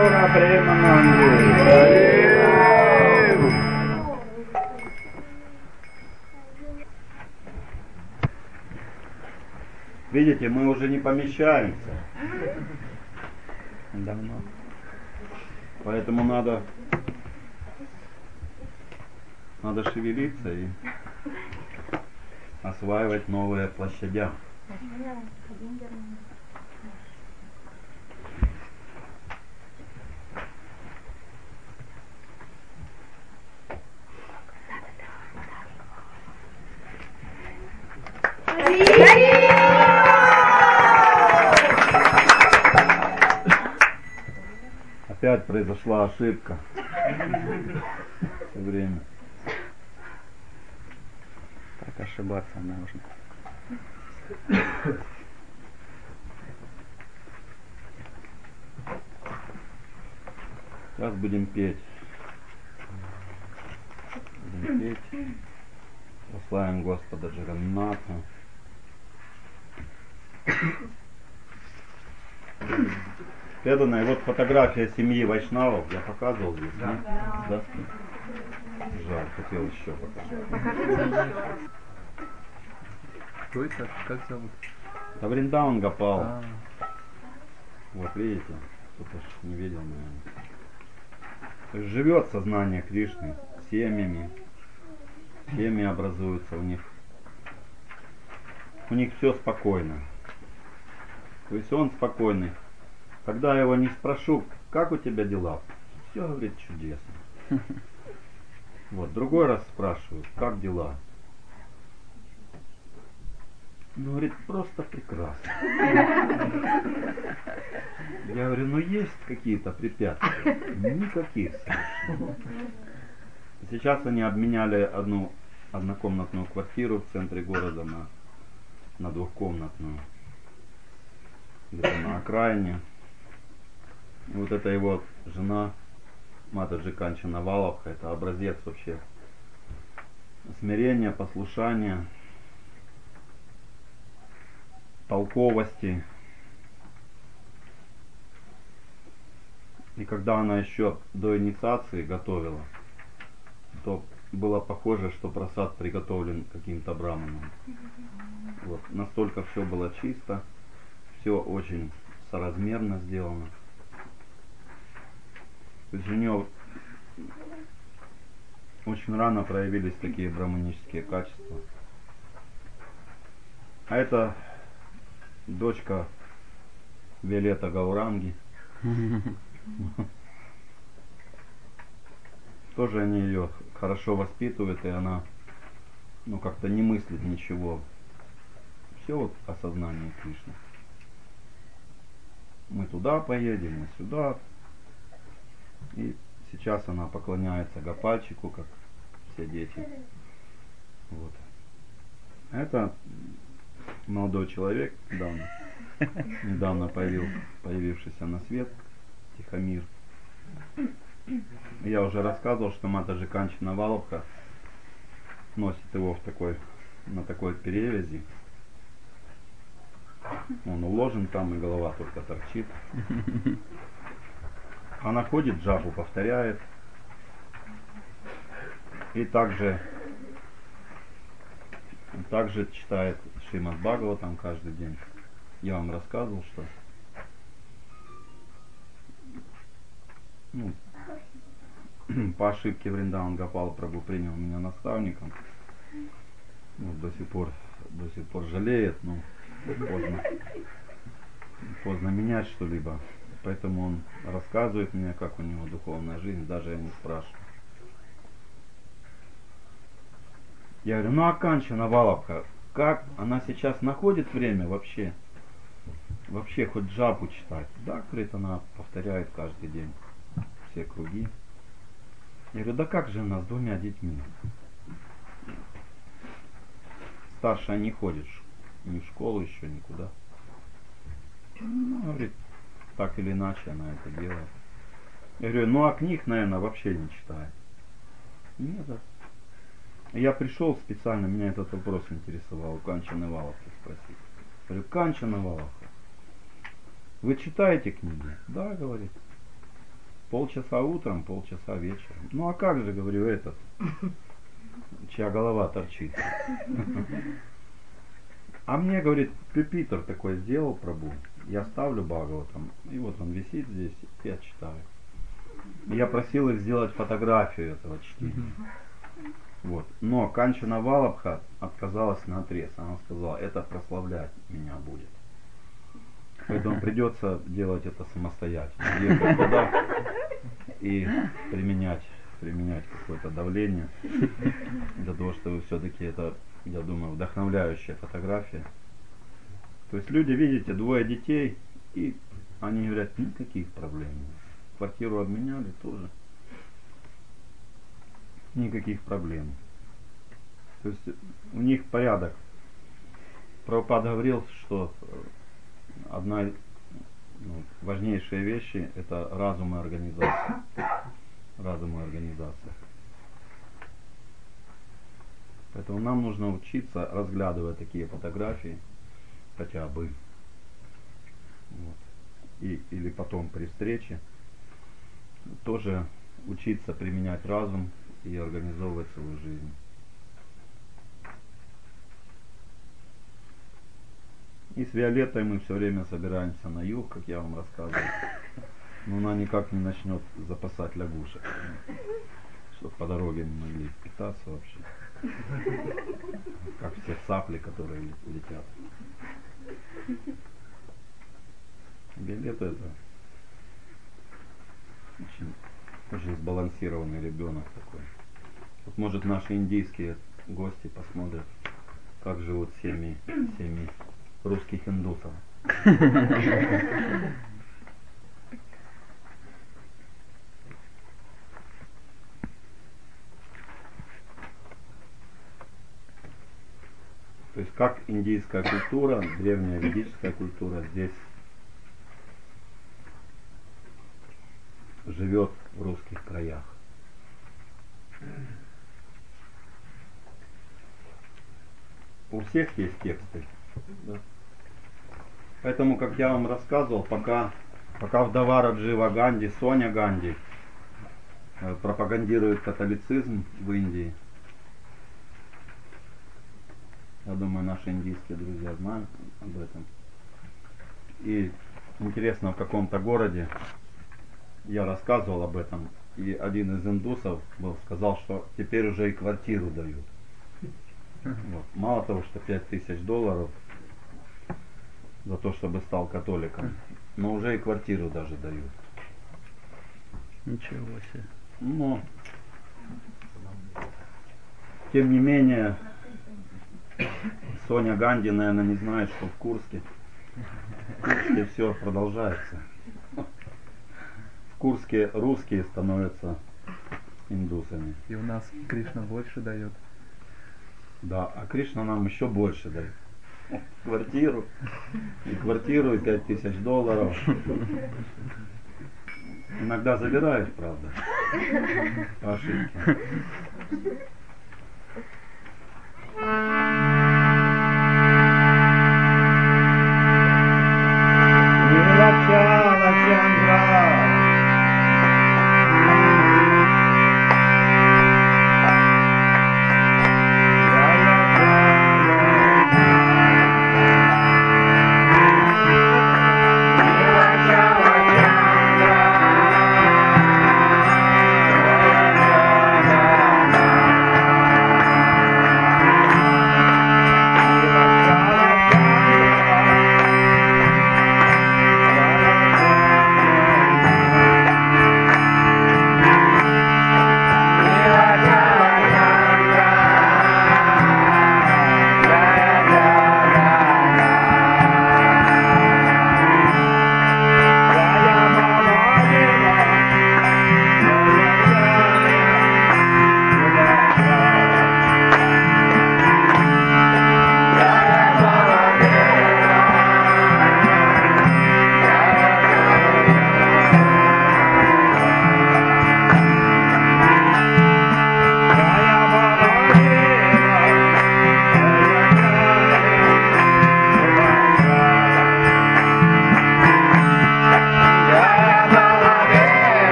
Гаура Премананди. Видите, мы уже не помещаемся. Давно. Поэтому надо шевелиться и осваивать новые площадя. Опять произошла ошибка. Все время. Так ошибаться можно. Сейчас будем петь. Будем петь. Прославим Господа Джаганната. Преданная, вот фотография семьи Вайшнавов. Я показывал здесь, да? Да? Жаль, хотел еще показать. Покажите еще раз. Кто это? Как зовут? Да, Вриндаун Гопал. А, Вот видите, кто-то ж не видел, наверное. То есть живет сознание Кришны семьями. Семьи образуются у них. У них все спокойно. То есть он спокойный. Когда я его не спрошу, как у тебя дела, все говорит чудесно. Вот, другой раз спрашиваю, как дела? Он говорит, просто прекрасно. Я говорю, ну есть какие-то препятствия? Никаких совершенно. Сейчас они обменяли одну однокомнатную квартиру в центре города на двухкомнатную. Где-то на окраине. И вот это его жена, Матаджи Канчана Валабха, это образец вообще смирения, послушания, толковости. И когда она еще до инициации готовила, то было похоже, что просад приготовлен каким-то браманом. Вот. Настолько все было чисто, все очень соразмерно сделано. То есть у нее очень рано проявились такие браманические качества. А это дочка Виолетта Гауранги. Тоже они ее хорошо воспитывают, и она как-то не мыслит ничего. Все вот осознание Кришны. Мы туда поедем, мы сюда. И сейчас она поклоняется Гопальчику, как все дети. Вот. Это молодой человек, недавно появившийся на свет, Тихомир. Я уже рассказывал, что Матаджи Канчана Валабха носит его на такой перевязи. Он уложен там, и голова только торчит. Она ходит, джапу повторяет. И также читает Шримад Бхагаватам каждый день. Я вам рассказывал, что по ошибке Вриндаун Гопал Прабху принял меня наставником. До сих пор жалеет, но поздно менять что-либо. Поэтому он рассказывает мне, как у него духовная жизнь, даже я не спрашиваю. Я говорю, ну а Канчана Валабха, как она сейчас находит время вообще? Вообще хоть джапу читать? Да, говорит, она повторяет каждый день все круги. Я говорю, да как же она с 2 детьми? Старшая не ходит ни в школу еще, никуда. Ну, говорит, так или иначе она это делает. Я говорю, ну а книг, наверное, вообще не читает. Нет. Я пришел специально, меня этот вопрос интересовал, у Канчаны Валабхи спросить. Я говорю, Канчана Валабха, вы читаете книги? Да, говорит. Полчаса утром, полчаса вечером. Ну а как же, говорю, этот, чья голова торчит. А мне, говорит, пюпитр такой сделал Прабу. Я ставлю Бхагаватам, и вот он висит здесь, я читаю. Я просил их сделать фотографию этого чтения. Вот. Но Канчана Валабха отказалась наотрез. Она сказала, это прославлять меня будет. Поэтому придется делать это самостоятельно. Ехать туда и применять какое-то давление для того, чтобы все-таки это, я думаю, вдохновляющая фотография. То есть люди, видите, двое детей, и они говорят, никаких проблем. Квартиру обменяли тоже. Никаких проблем. То есть у них порядок. Прабхупада говорил, что одна важнейшие вещи это разум и организация. Разум и организация. Поэтому нам нужно учиться разглядывать такие фотографии хотя бы. Вот. Или потом при встрече тоже учиться применять разум и организовывать свою жизнь. И с Виолеттой мы все время собираемся на юг, как я вам рассказывал. Но она никак не начнет запасать лягушек, чтобы по дороге не могли питаться вообще. Как все цапли, которые летят. Виолетта это очень сбалансированный ребенок такой. Вот может наши индийские гости посмотрят, как живут семьи русских индусов. То есть как индийская культура, древняя ведическая культура здесь живет в русских краях. У всех есть тексты. Да. Поэтому, как я вам рассказывал, пока вдова Раджива Ганди, Соня Ганди, пропагандирует католицизм в Индии, я думаю, наши индийские друзья знают об этом. И интересно, в каком-то городе я рассказывал об этом, и один из индусов сказал, что теперь уже и квартиру дают. Вот. Мало того, что $5000 за то, чтобы стал католиком, но уже и квартиру даже дают. Ничего себе. Но, тем не менее, Соня Ганди, наверное, не знает, что в Курске все продолжается. В Курске русские становятся индусами. И у нас Кришна больше дает. Да, а Кришна нам еще больше дает. Квартиру, и $5000. Иногда забирает, правда, по ошибке.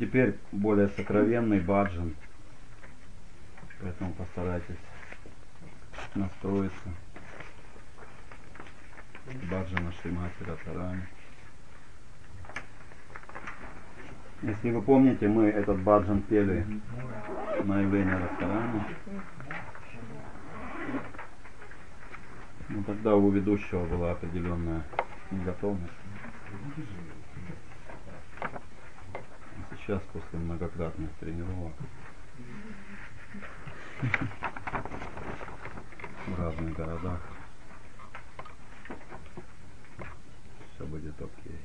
теперь более сокровенный баджан. Поэтому постарайтесь настроиться. Баджана Шримати Радхарани. Если вы помните, мы этот баджан пели на явление Радхарани. Ну, тогда у ведущего была определенная неготовность. А сейчас, после многократных тренировок в разных городах, все будет окей.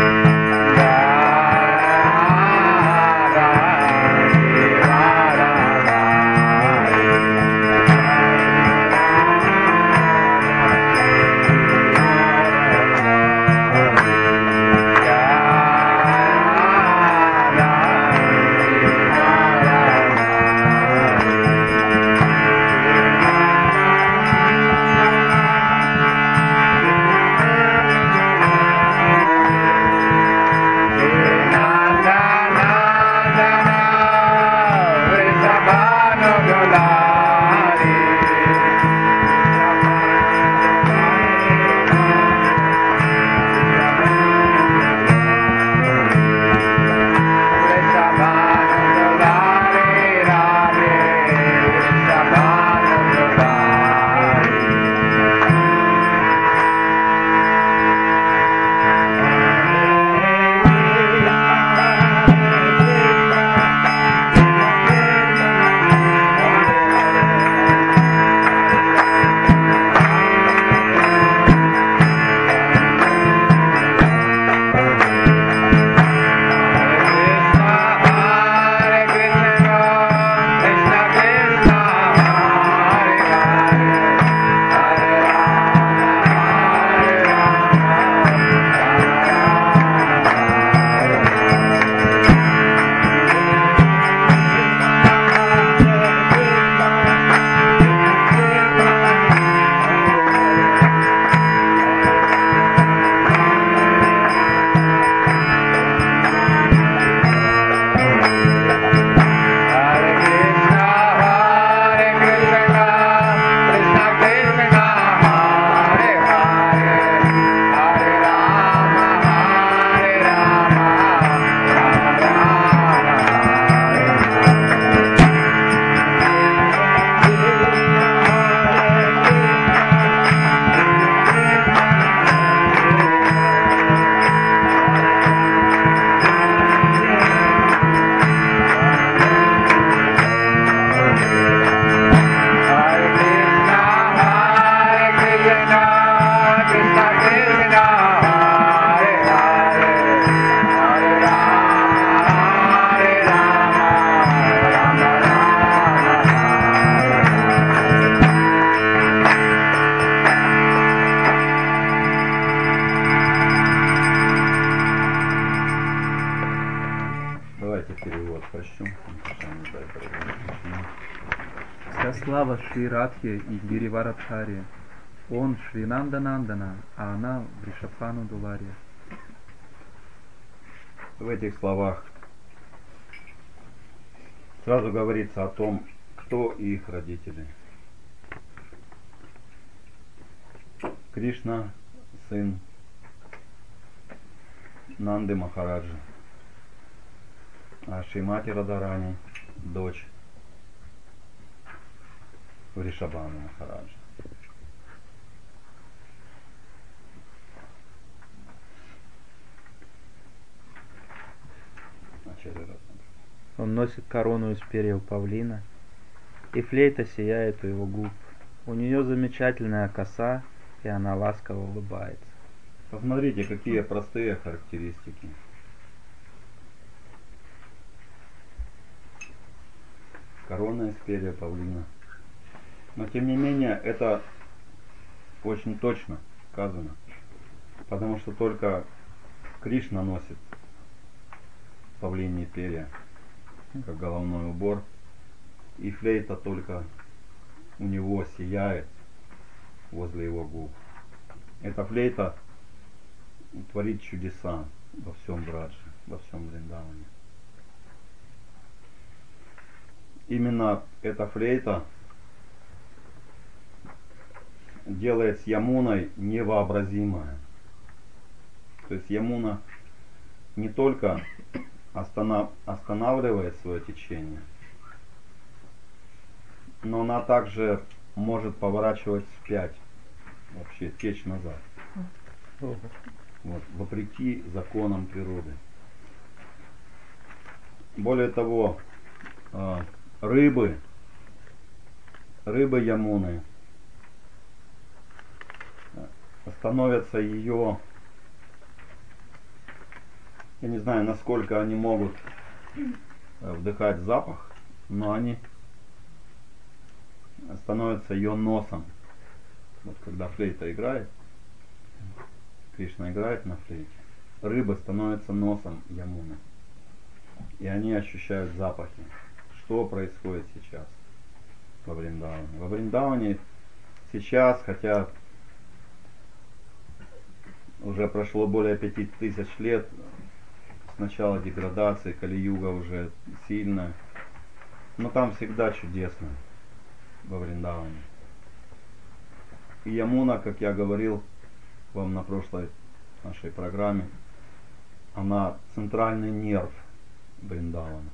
Вся слава Шри Радхе и Гириварадхаре. Он Шри Нанда-Нандана, а она Вришабхану Дулари. В этих словах сразу говорится о том, кто их родители. Кришна, сын Нанды Махараджа, а Шримати Радарани, дочь Вришабхану Махараджа. Он носит корону из перьев павлина, и флейта сияет у его губ. У нее замечательная коса, и она ласково улыбается. Посмотрите, какие простые характеристики. Корона из перьев павлина. Но тем не менее, это очень точно сказано, потому что только Кришна носит павлиньи перья как головной убор, и флейта только у него сияет возле его губ. Эта флейта творит чудеса во всем Брадже, во всем Вриндаване. Именно эта флейта делает с Ямуной невообразимое. То есть Ямуна не только останавливает свое течение, но она также может поворачивать вспять, вообще течь назад. Вот, вопреки законам природы. Более того, рыбы Ямуны становятся ее Я не знаю, насколько они могут вдыхать запах, но они становятся ее носом. Вот когда флейта играет, Кришна играет на флейте, рыба становится носом Ямуны. И они ощущают запахи. Что происходит сейчас во Вриндаване? Во Вриндаване сейчас, хотя уже прошло более 5000 лет с начала деградации, Кали-юга уже сильная, но там всегда чудесно во Вриндаване. И Ямуна, как я говорил вам на прошлой нашей программе, она центральный нерв Вриндавана.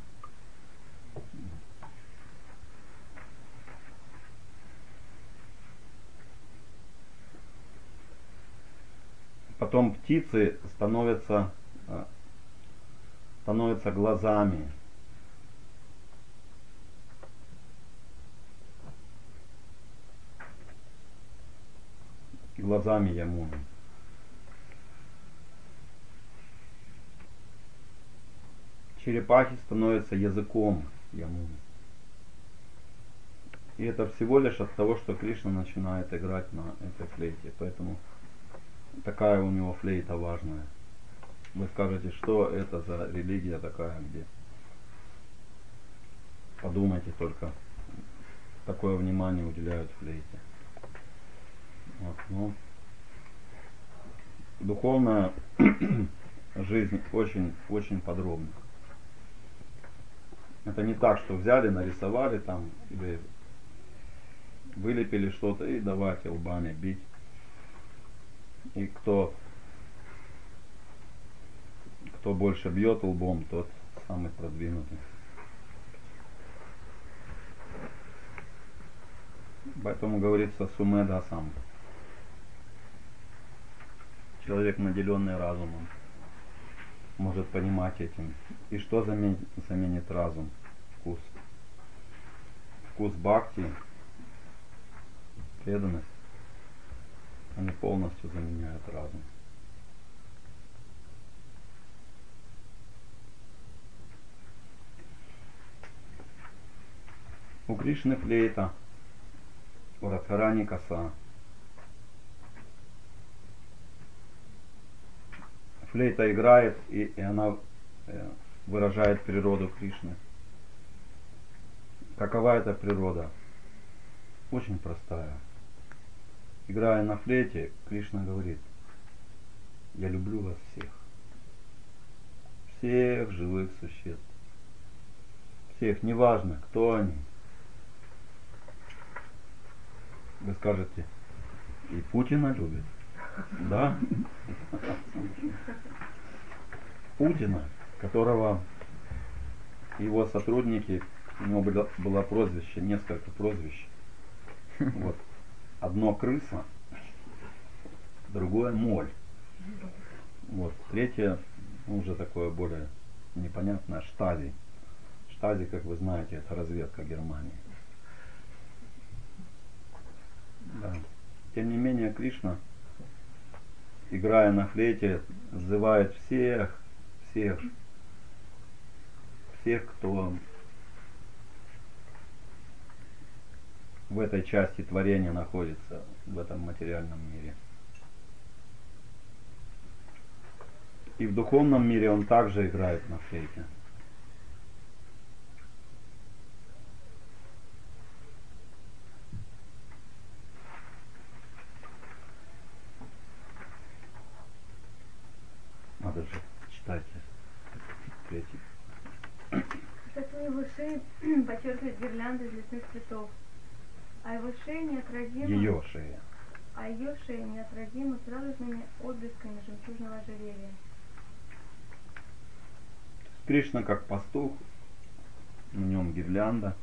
Потом птицы становятся глазами. Глазами Ямуны. Черепахи становятся языком Ямуны. И это всего лишь от того, что Кришна начинает играть на этой флейте. Поэтому такая у него флейта важная. Вы скажете, что это за религия такая, где подумайте только, такое внимание уделяют флейте. Вот, ну, духовная жизнь очень подробна. Это не так, что взяли, нарисовали там или вылепили что-то и давайте лбами бить. И кто больше бьет лбом, тот самый продвинутый. Поэтому говорится сумеда сам. Человек, наделенный разумом, может понимать этим. И что заменит разум? Вкус. Вкус бхакти, преданность, они полностью заменяют разум. У Кришны флейта, у Радхарани коса. Флейта играет, и она выражает природу Кришны. Какова эта природа? Очень простая. Играя на флейте, Кришна говорит: я люблю вас всех. Всех живых существ. Всех, неважно, кто они. Вы скажете, и Путина любит. Да? Путина, которого его сотрудники, у него было прозвище, несколько прозвищ. Вот. Одно крыса, другое моль. Вот. Третье, уже такое более непонятное, Штази. Штази, как вы знаете, это разведка Германии. Да. Тем не менее, Кришна, играя на флейте, зазывает всех, кто в этой части творения находится, в этом материальном мире. И в духовном мире он также играет на флейте. Надо же, читайте. Третий. Тату его шеи подчеркивает гирлянда из лесных цветов, а его шея неотразима. Ее шея. А ее шея неотразима с радужными отблесками жемчужного ожерелья. Кришна как пастух, на нем гирлянда.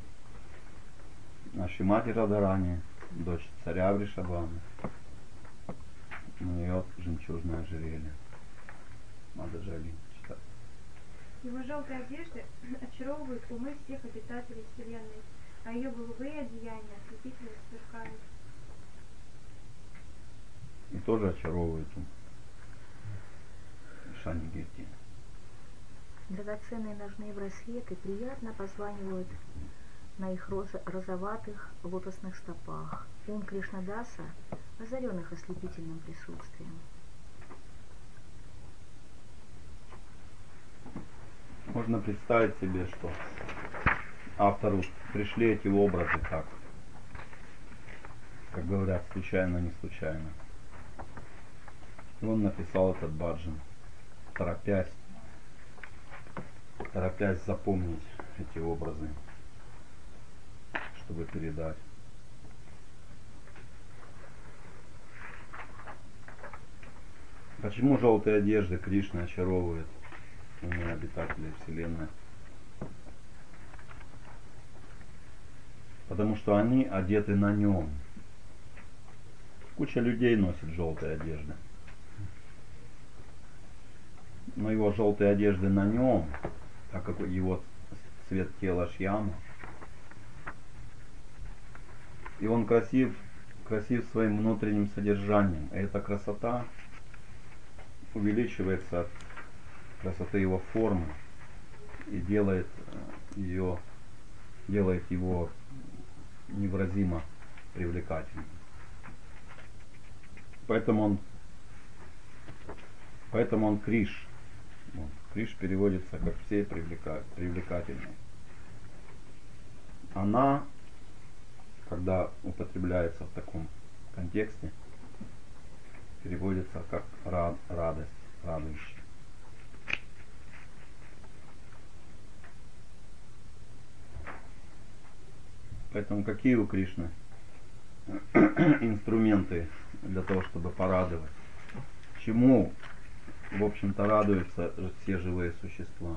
Наша мать Радарани, дочь царя Вришабханы, у нее жемчужное ожерелье. Надо жалеть, читать. Его желтые одежды очаровывают умы всех обитателей Вселенной, а ее голубые одеяния ослепительно сверкают. И тоже очаровывает ум. Шани Гирти. Драгоценные ножные браслеты приятно позванивают на их розоватых лотосных стопах. Ум Кришнадаса, озаренных ослепительным присутствием. Можно представить себе, что автору пришли эти образы так, как говорят, случайно, не случайно. И он написал этот баджан, торопясь запомнить эти образы, чтобы передать. Почему желтые одежды Кришны очаровывают умы обитателей Вселенной? Потому что они одеты на нем. Куча людей носит желтые одежды. Но его желтые одежды на нем, так как его цвет тела шьяма, и он красив своим внутренним содержанием. И эта красота увеличивается от красоты его формы и делает его невыразимо привлекательным. Поэтому он Криш. Криш переводится как все привлекательные. Она, когда употребляется в таком контексте, переводится как радость, радующий. Поэтому какие у Кришны инструменты для того, чтобы порадовать? Чему, в общем-то, радуются все живые существа?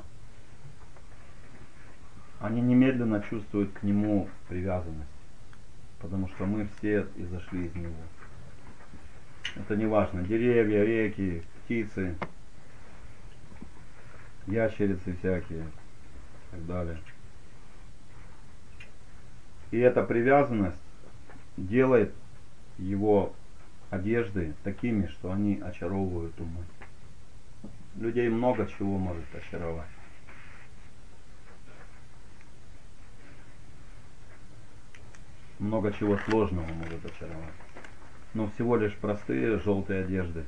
Они немедленно чувствуют к нему привязанность, потому что мы все изошли из него. Это не важно, деревья, реки, птицы, ящерицы всякие и так далее. И эта привязанность делает его одежды такими, что они очаровывают умы. Людей много чего может очаровать. Много чего сложного может очаровать. Но всего лишь простые желтые одежды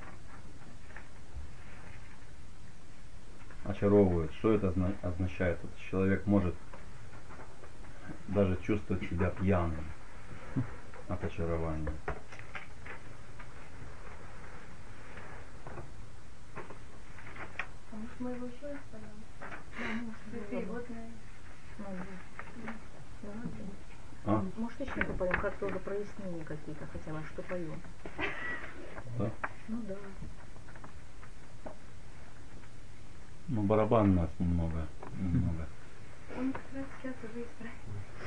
очаровывают. Что это означает? Этот человек может даже чувствовать себя пьяным от очарования. А может мы его еще раз поем? Переводная. Может еще попоем, как тоже прояснения какие-то хотя бы, что поем. Да? Ну да. Ну барабан у нас немного. Он как раз сейчас уже исправит.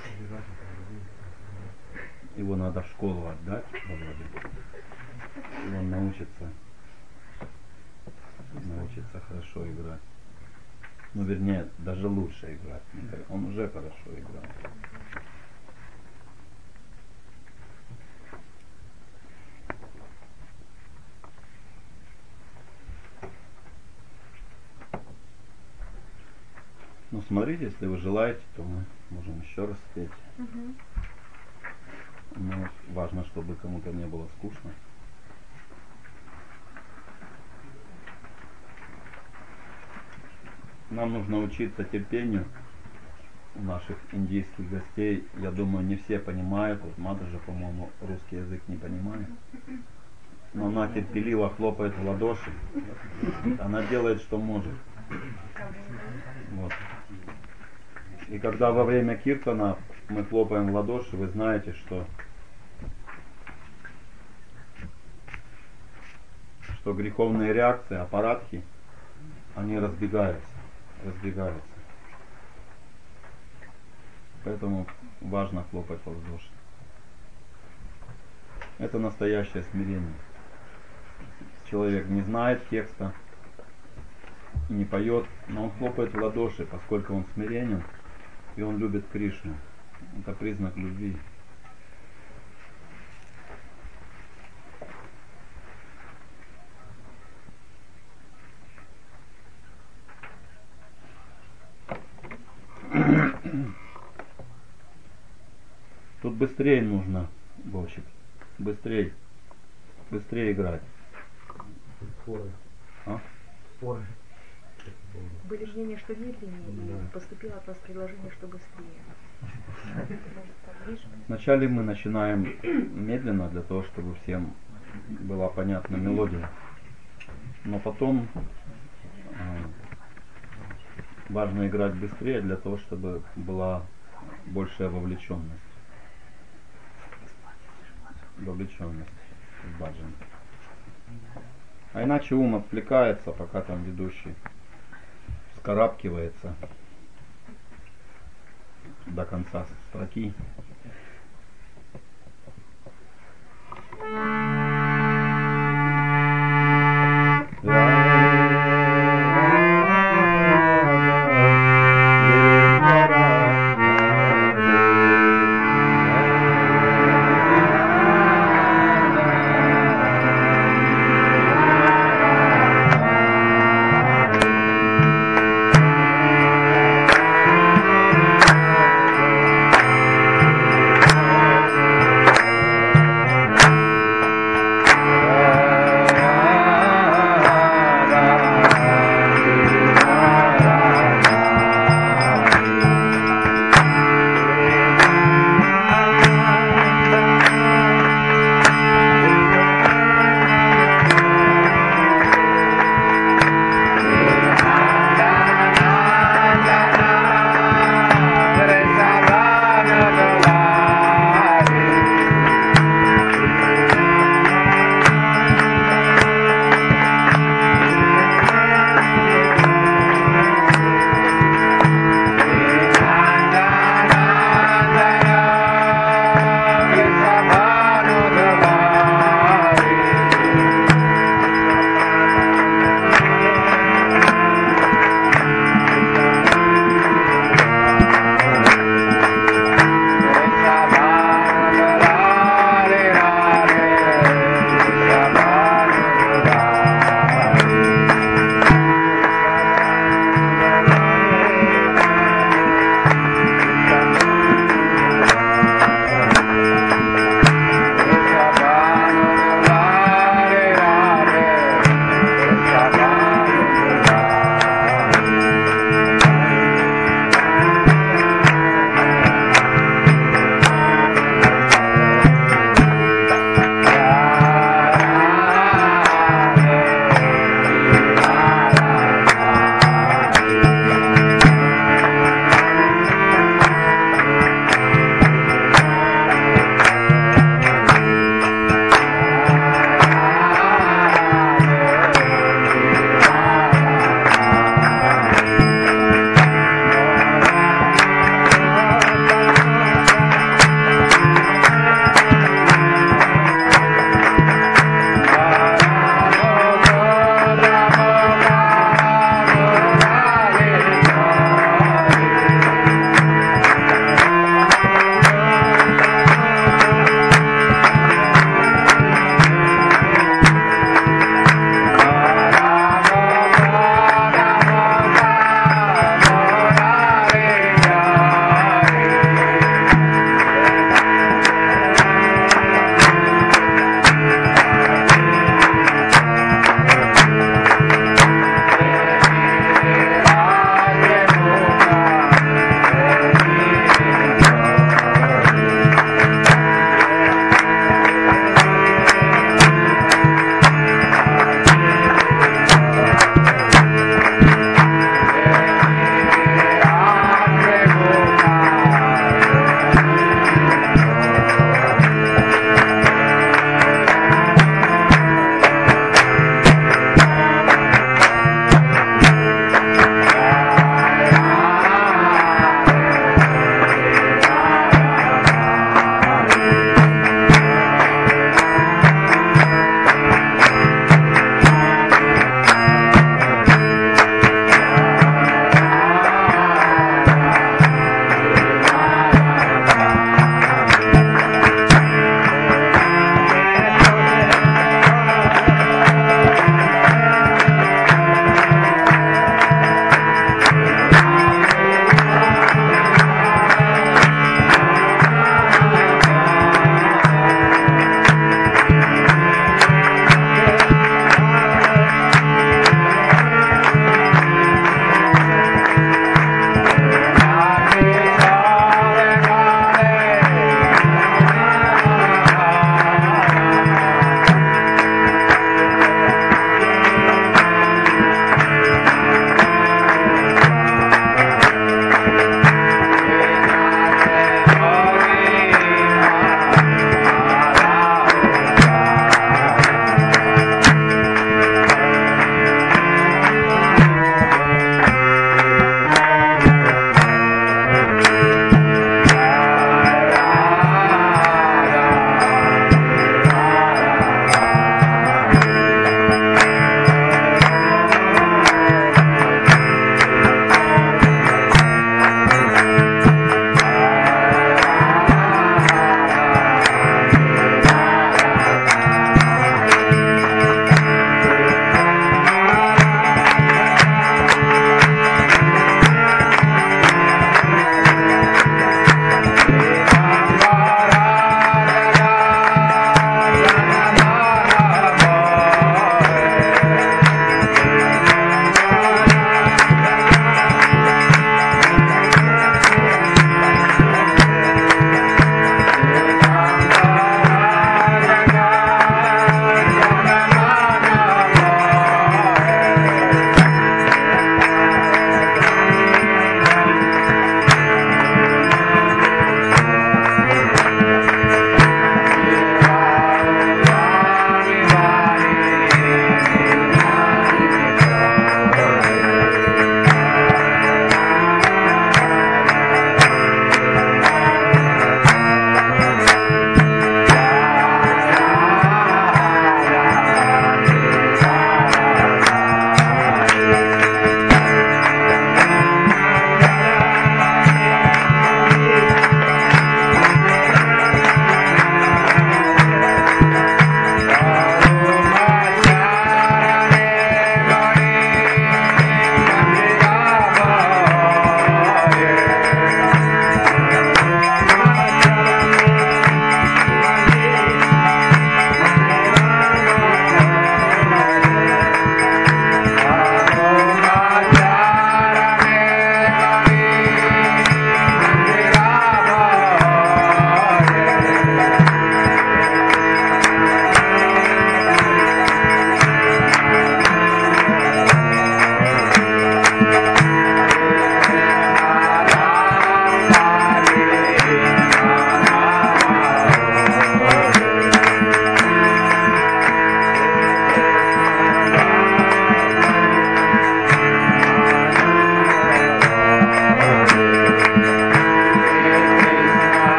Его надо в школу отдать, Володя. И он научится хорошо играть. Ну, вернее, даже лучше играть. Он уже хорошо играет. Ну, смотрите, если вы желаете, то мы можем еще раз спеть. Но важно, чтобы кому-то не было скучно. Нам нужно учиться терпению у наших индийских гостей. Я думаю, не все понимают. Вот Мададжа, по-моему, русский язык не понимает. Но она терпеливо хлопает в ладоши. Она делает, что может. Вот. И когда во время киртана мы хлопаем в ладоши, вы знаете, что греховные реакции, аппаратхи, они разбегаются. Поэтому важно хлопать в ладоши. Это настоящее смирение. Человек не знает текста и не поет, но он хлопает в ладоши, поскольку он смиренен и он любит Кришну. Это признак любви. быстрее нужно, Вовчик. Быстрее. Быстрее играть. Споры. А? Споры. Были мнения, что медленнее, и поступило от вас предложение, что быстрее. Вначале мы начинаем медленно, для того, чтобы всем была понятна мелодия. Но потом важно играть быстрее, для того, чтобы была большая вовлеченность. Вовлеченность в баджан. А иначе ум отвлекается, пока там ведущий вскарабкивается до конца строки.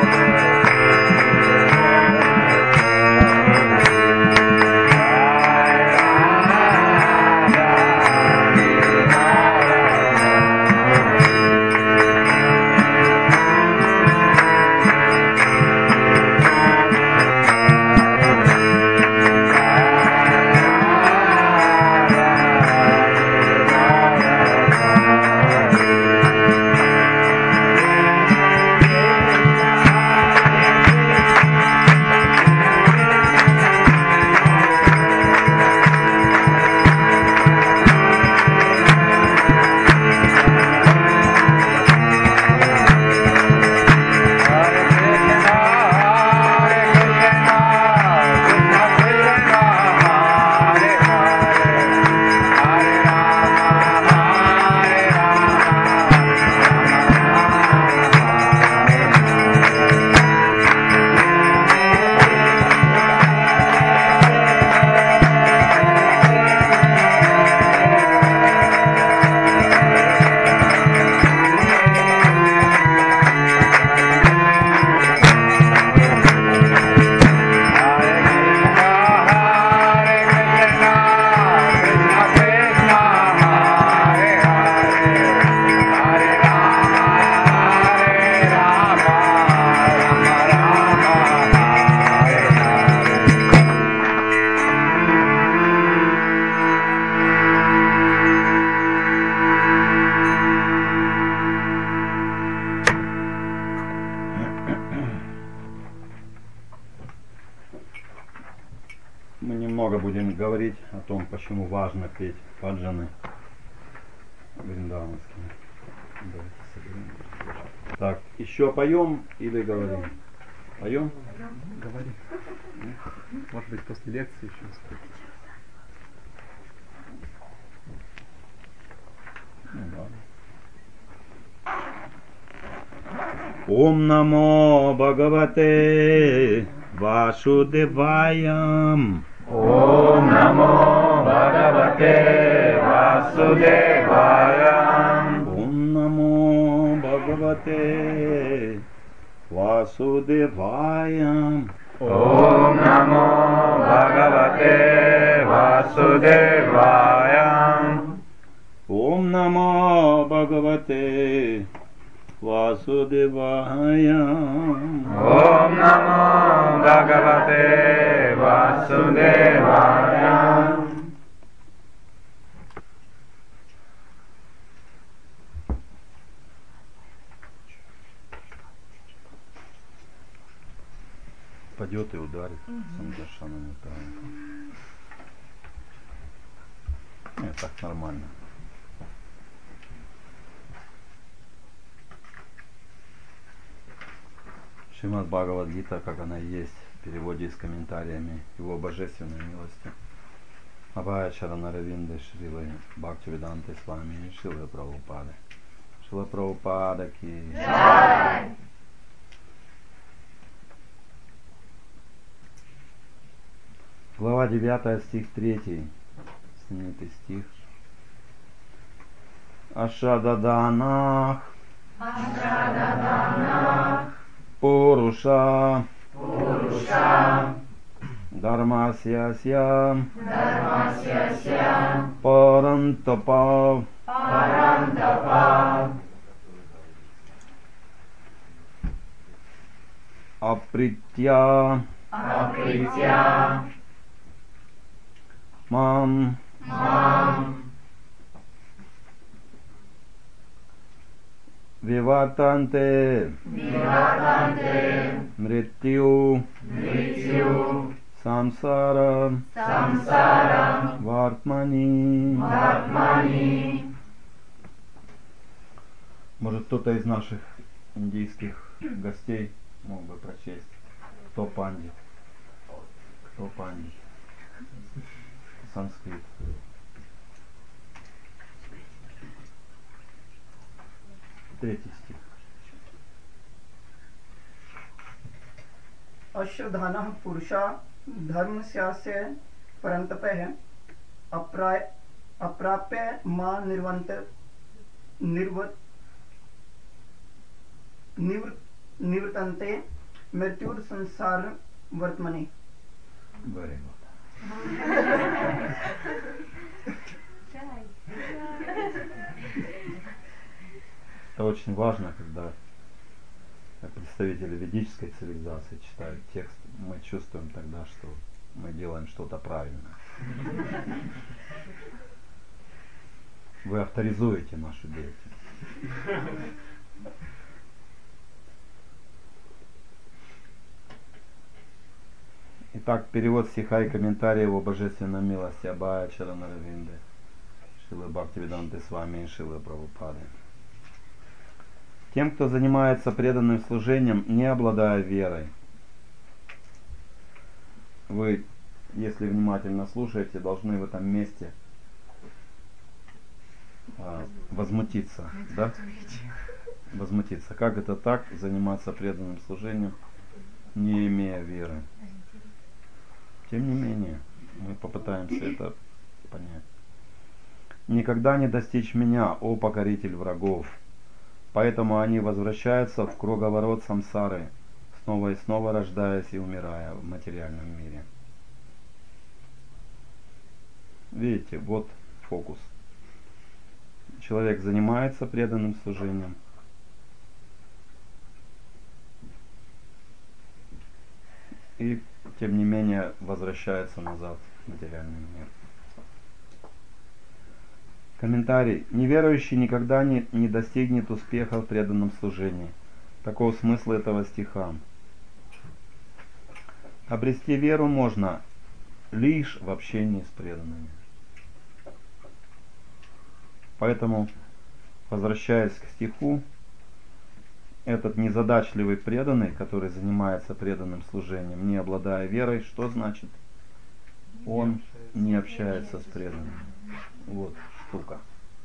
Мы немного будем говорить о том, почему важно петь баджаны вриндаванские. Так, еще поем или говорим? Поем? Говори. Может быть, после лекции еще успеть. Ну, ладно. Ом намо Бхагавате Васудеваям. Ом намо Бхагавате Васудеваям. Ом намо Бхагавате Васудеваям. Ом намо Бхагавате Васудеваям. Ом намо Бхагавате Васудеваям. Ом намо Бхагавате Васудеваям. Падет и ударит Сандаршана Митая. Нет, так нормально. Шримад Бхагавад-гита, как она и есть, в переводе с комментариями его божественной милости. Абхая Чаранаравинды Шрилы Бхактивиданты с вами Шрилы Прабхупады. Шрила Прабхупада ки. Глава 9, стих 3. Знаменитый стих. Ашададанах Пуруша Дharmasya Парантапа Апритя Мам Виватанте Мритью Самсара Вартмани. Может, кто-то из наших индийских гостей мог бы прочесть, кто пандит? Кто пандит? Санскрит. Третий стих. अश्वधानः पुरुषा धर्मस्यास्य परन्तपः अप्राप्य मां निवर्तन्ते मृत्युर संसार वर्तमने. Very good. Это очень важно, когда представители ведической цивилизации читают текст, мы чувствуем тогда, что мы делаем что-то правильно. Вы авторизуете нашу деятельность. Итак, перевод стиха и комментарий его божественной милости Абая Чаранаравинды, Шилы Бхактивиданты Свами и Шилы Прабхупады. Тем, кто занимается преданным служением, не обладая верой, вы, если внимательно слушаете, должны в этом месте возмутиться, да? Возмутиться. Как это так, заниматься преданным служением, не имея веры? Тем не менее, мы попытаемся это понять. Никогда не достичь меня, о покоритель врагов. Поэтому они возвращаются в круговорот самсары, снова и снова рождаясь и умирая в материальном мире. Видите, вот фокус. Человек занимается преданным служением. И, тем не менее, возвращается назад в материальный мир. Комментарий. Неверующий никогда не достигнет успеха в преданном служении. Таков смысл этого стиха. Обрести веру можно лишь в общении с преданными. Поэтому, возвращаясь к стиху, этот незадачливый преданный, который занимается преданным служением, не обладая верой, что значит? Он не общается с преданными. Вот штука.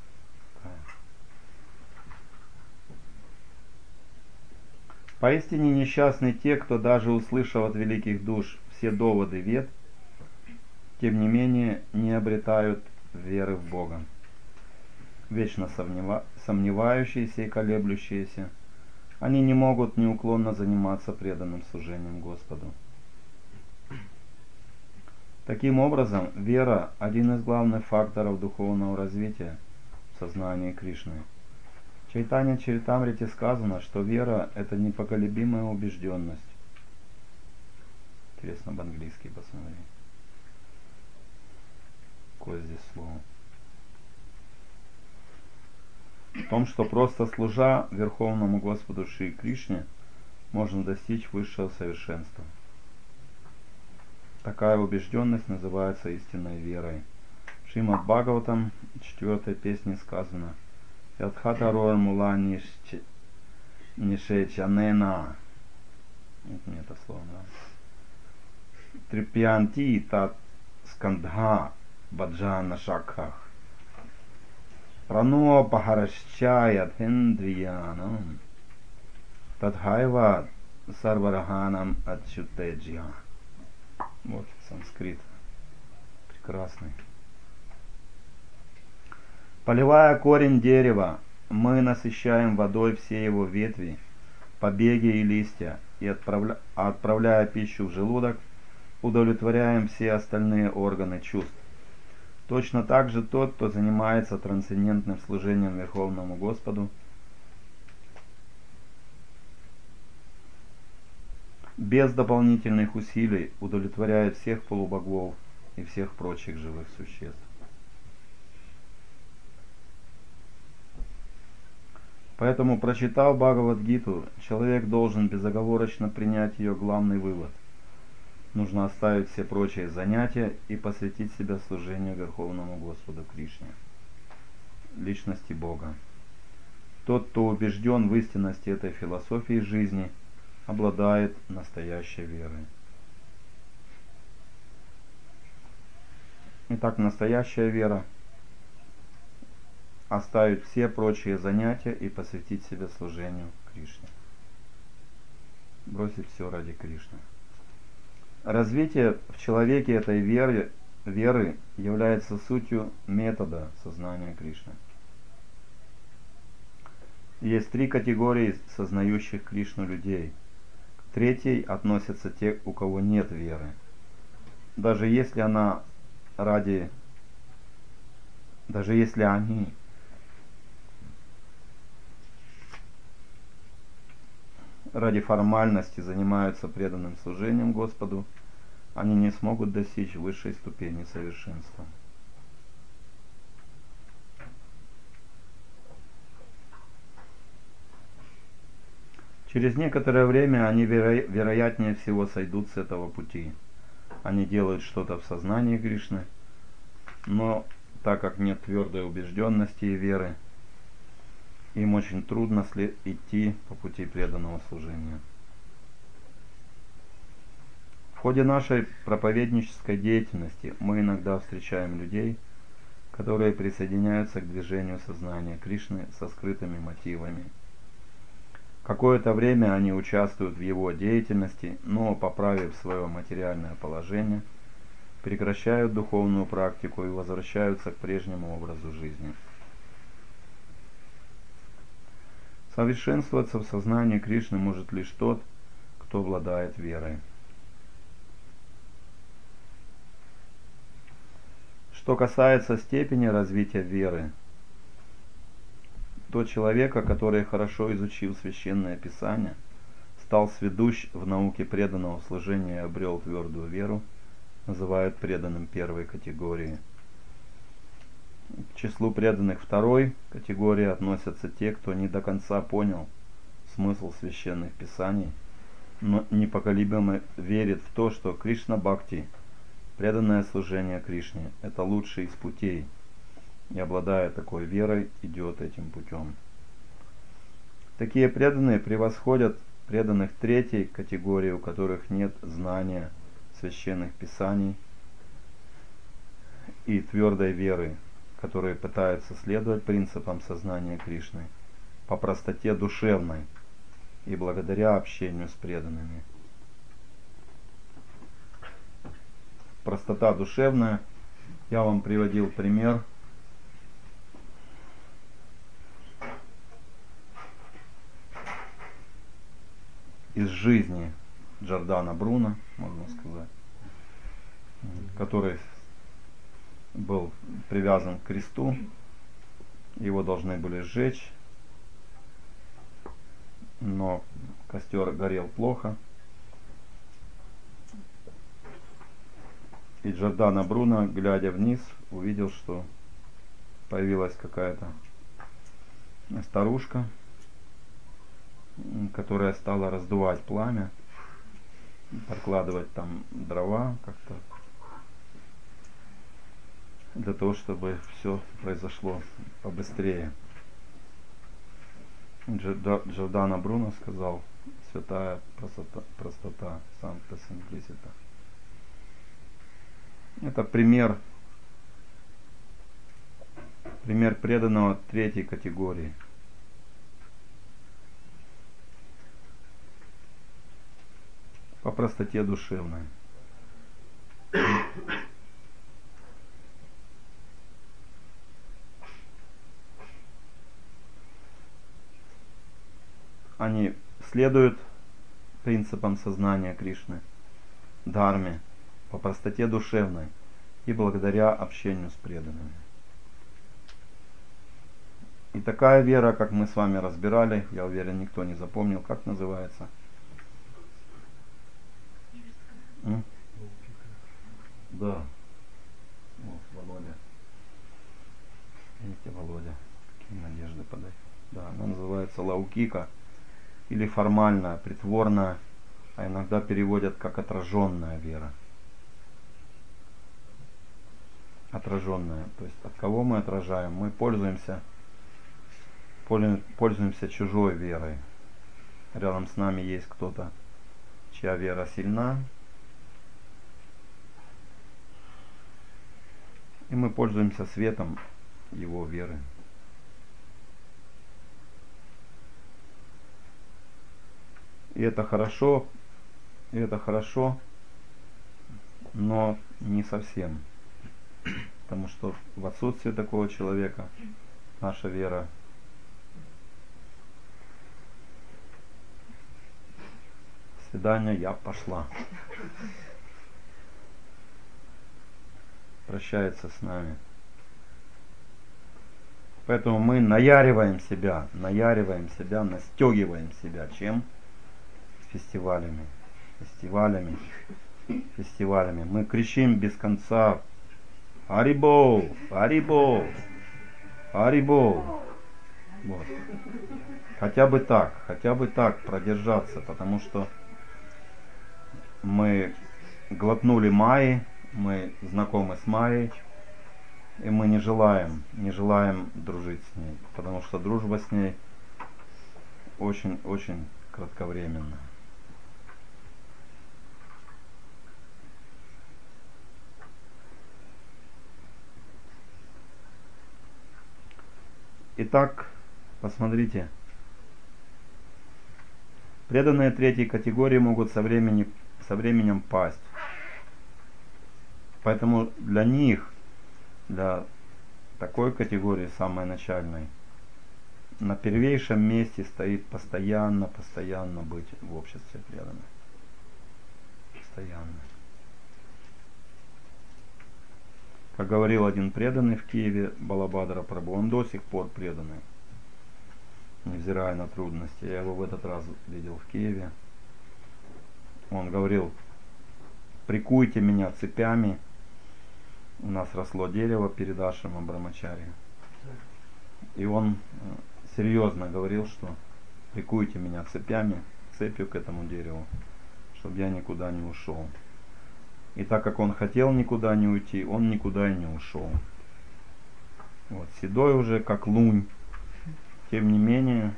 Поистине несчастны те, кто, даже услышав от великих душ все доводы вед, тем не менее не обретают веры в Бога. Вечно сомневающиеся и колеблющиеся, они не могут неуклонно заниматься преданным служением Господу. Таким образом, вера – один из главных факторов духовного развития в сознании Кришны. В Чайтанья Чаритамрите сказано, что вера – это непоколебимая убежденность. Интересно об английский посмотри. Какое здесь слово? В том, что просто служа Верховному Господу Шри Кришне, можно достичь высшего совершенства. Такая убежденность называется истинной верой. В Шримад Бхагаватам, 4 песне сказано: Ядхатарор мула нишечанена. Это мне это слово нравится. Трипьянти тат скандха баджана шакхах. Прано пахарашчая тхендриянам. Тадхайва сарвараханам ачутеджья. Вот санскрит. Прекрасный. Поливая корень дерева, мы насыщаем водой все его ветви, побеги и листья, и отправляя пищу в желудок, удовлетворяем все остальные органы чувств. Точно так же тот, кто занимается трансцендентным служением Верховному Господу, без дополнительных усилий удовлетворяет всех полубогов и всех прочих живых существ. Поэтому, прочитав Бхагавад-гиту, человек должен безоговорочно принять ее главный вывод. Нужно оставить все прочие занятия и посвятить себя служению Верховному Господу Кришне, личности Бога. Тот, кто убежден в истинности этой философии жизни, обладает настоящей верой. Итак, настоящая вера — оставить все прочие занятия и посвятить себя служению Кришне. Бросить все ради Кришны. Развитие в человеке этой веры является сутью метода сознания Кришны. Есть три категории сознающих Кришну людей. К третьей относятся те, у кого нет веры. Даже если они ради формальности занимаются преданным служением Господу, они не смогут достичь высшей ступени совершенства. Через некоторое время они вероятнее всего сойдут с этого пути. Они делают что-то в сознании Кришны, но так как нет твердой убежденности и веры, им очень трудно идти по пути преданного служения. В ходе нашей проповеднической деятельности мы иногда встречаем людей, которые присоединяются к движению сознания Кришны со скрытыми мотивами. Какое-то время они участвуют в его деятельности, но, поправив свое материальное положение, прекращают духовную практику и возвращаются к прежнему образу жизни. Совершенствоваться в сознании Кришны может лишь тот, кто обладает верой. Что касается степени развития веры, то человека, который, хорошо изучил Священное Писание, стал сведущ в науке преданного служения и обрел твердую веру, называют преданным первой категории. К числу преданных второй категории относятся те, кто не до конца понял смысл Священных Писаний, но непоколебимо верит в то, что Кришна-бхакти, преданное служение Кришне, это лучший из путей, и, обладая такой верой, идет этим путем. Такие преданные превосходят преданных третьей категории, у которых нет знания Священных Писаний и твердой веры, которые пытаются следовать принципам сознания Кришны по простоте душевной и благодаря общению с преданными. Простота душевная. Я вам приводил пример из жизни Джордано Бруно, можно сказать, который был привязан к кресту, его должны были сжечь, но костер горел плохо, и Джордано Бруно, глядя вниз, увидел, что появилась какая-то старушка, которая стала раздувать пламя, подкладывать там дрова как-то, для того, чтобы все произошло побыстрее. Джордано Бруно сказал: святая простота, санкта симплисита. Это пример преданного третьей категории. По простоте душевной. Они следуют принципам сознания Кришны, дхарме, по простоте душевной и благодаря общению с преданными. И такая вера, как мы с вами разбирали, я уверен, никто не запомнил, как называется. Да. Вот, Володя. Видите, Володя, какие надежды подать. Да, она называется лаукика, или формальная, притворная, а иногда переводят как отраженная вера. Отраженная, то есть от кого мы отражаем? Мы пользуемся чужой верой. Рядом с нами есть кто-то, чья вера сильна, и мы пользуемся светом его веры. И это хорошо, но не совсем. Потому что в отсутствие такого человека наша вера свидания, я пошла. Прощается с нами. Поэтому мы наяриваем себя, настегиваем себя. Чем? Фестивалями. Мы кричим без конца: Харибол, Харибол, Харибол. Вот. Хотя бы так продержаться, потому что мы глотнули Майи, мы знакомы с Майей, и мы не желаем дружить с ней, потому что дружба с ней очень кратковременна. Итак, посмотрите, преданные третьей категории могут со временем пасть. Поэтому для них, для такой категории, самой начальной, на первейшем месте стоит постоянно быть в обществе преданных. Постоянно. Как говорил один преданный в Киеве, Балабхадра Прабху, он до сих пор преданный, невзирая на трудности. Я его в этот раз видел в Киеве. Он говорил: прикуйте меня цепями. У нас росло дерево перед ашрамом Брамачари. И он серьезно говорил, что прикуйте меня цепью к этому дереву, чтобы я никуда не ушел. И так как он хотел никуда не уйти, он никуда и не ушел. Вот, седой уже, как лунь. Тем не менее,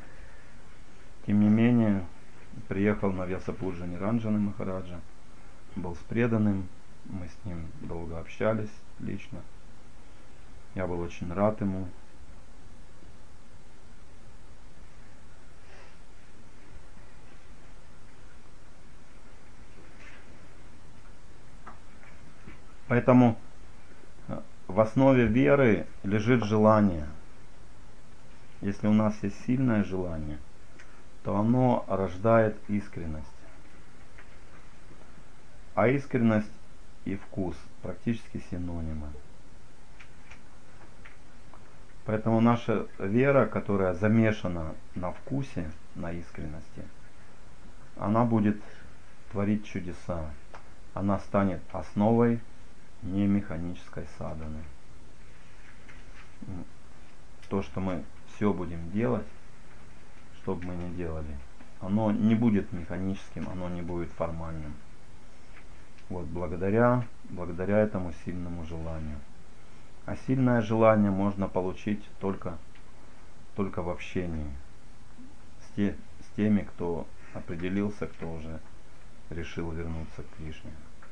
приехал на Вьясапуджа Ниранджана Махараджа, был с преданным, мы с ним долго общались лично. Я был очень рад ему. Поэтому в основе веры лежит желание. Если у нас есть сильное желание, то оно рождает искренность. А искренность и вкус практически синонимы. Поэтому наша вера, которая замешана на вкусе, на искренности, она будет творить чудеса. Она станет основой не механической садханы. То, что мы все будем делать, что бы мы ни делали, оно не будет механическим, оно не будет формальным. Вот благодаря этому сильному желанию. А сильное желание можно получить только в общении с теми, кто определился, кто уже решил вернуться к Кришне.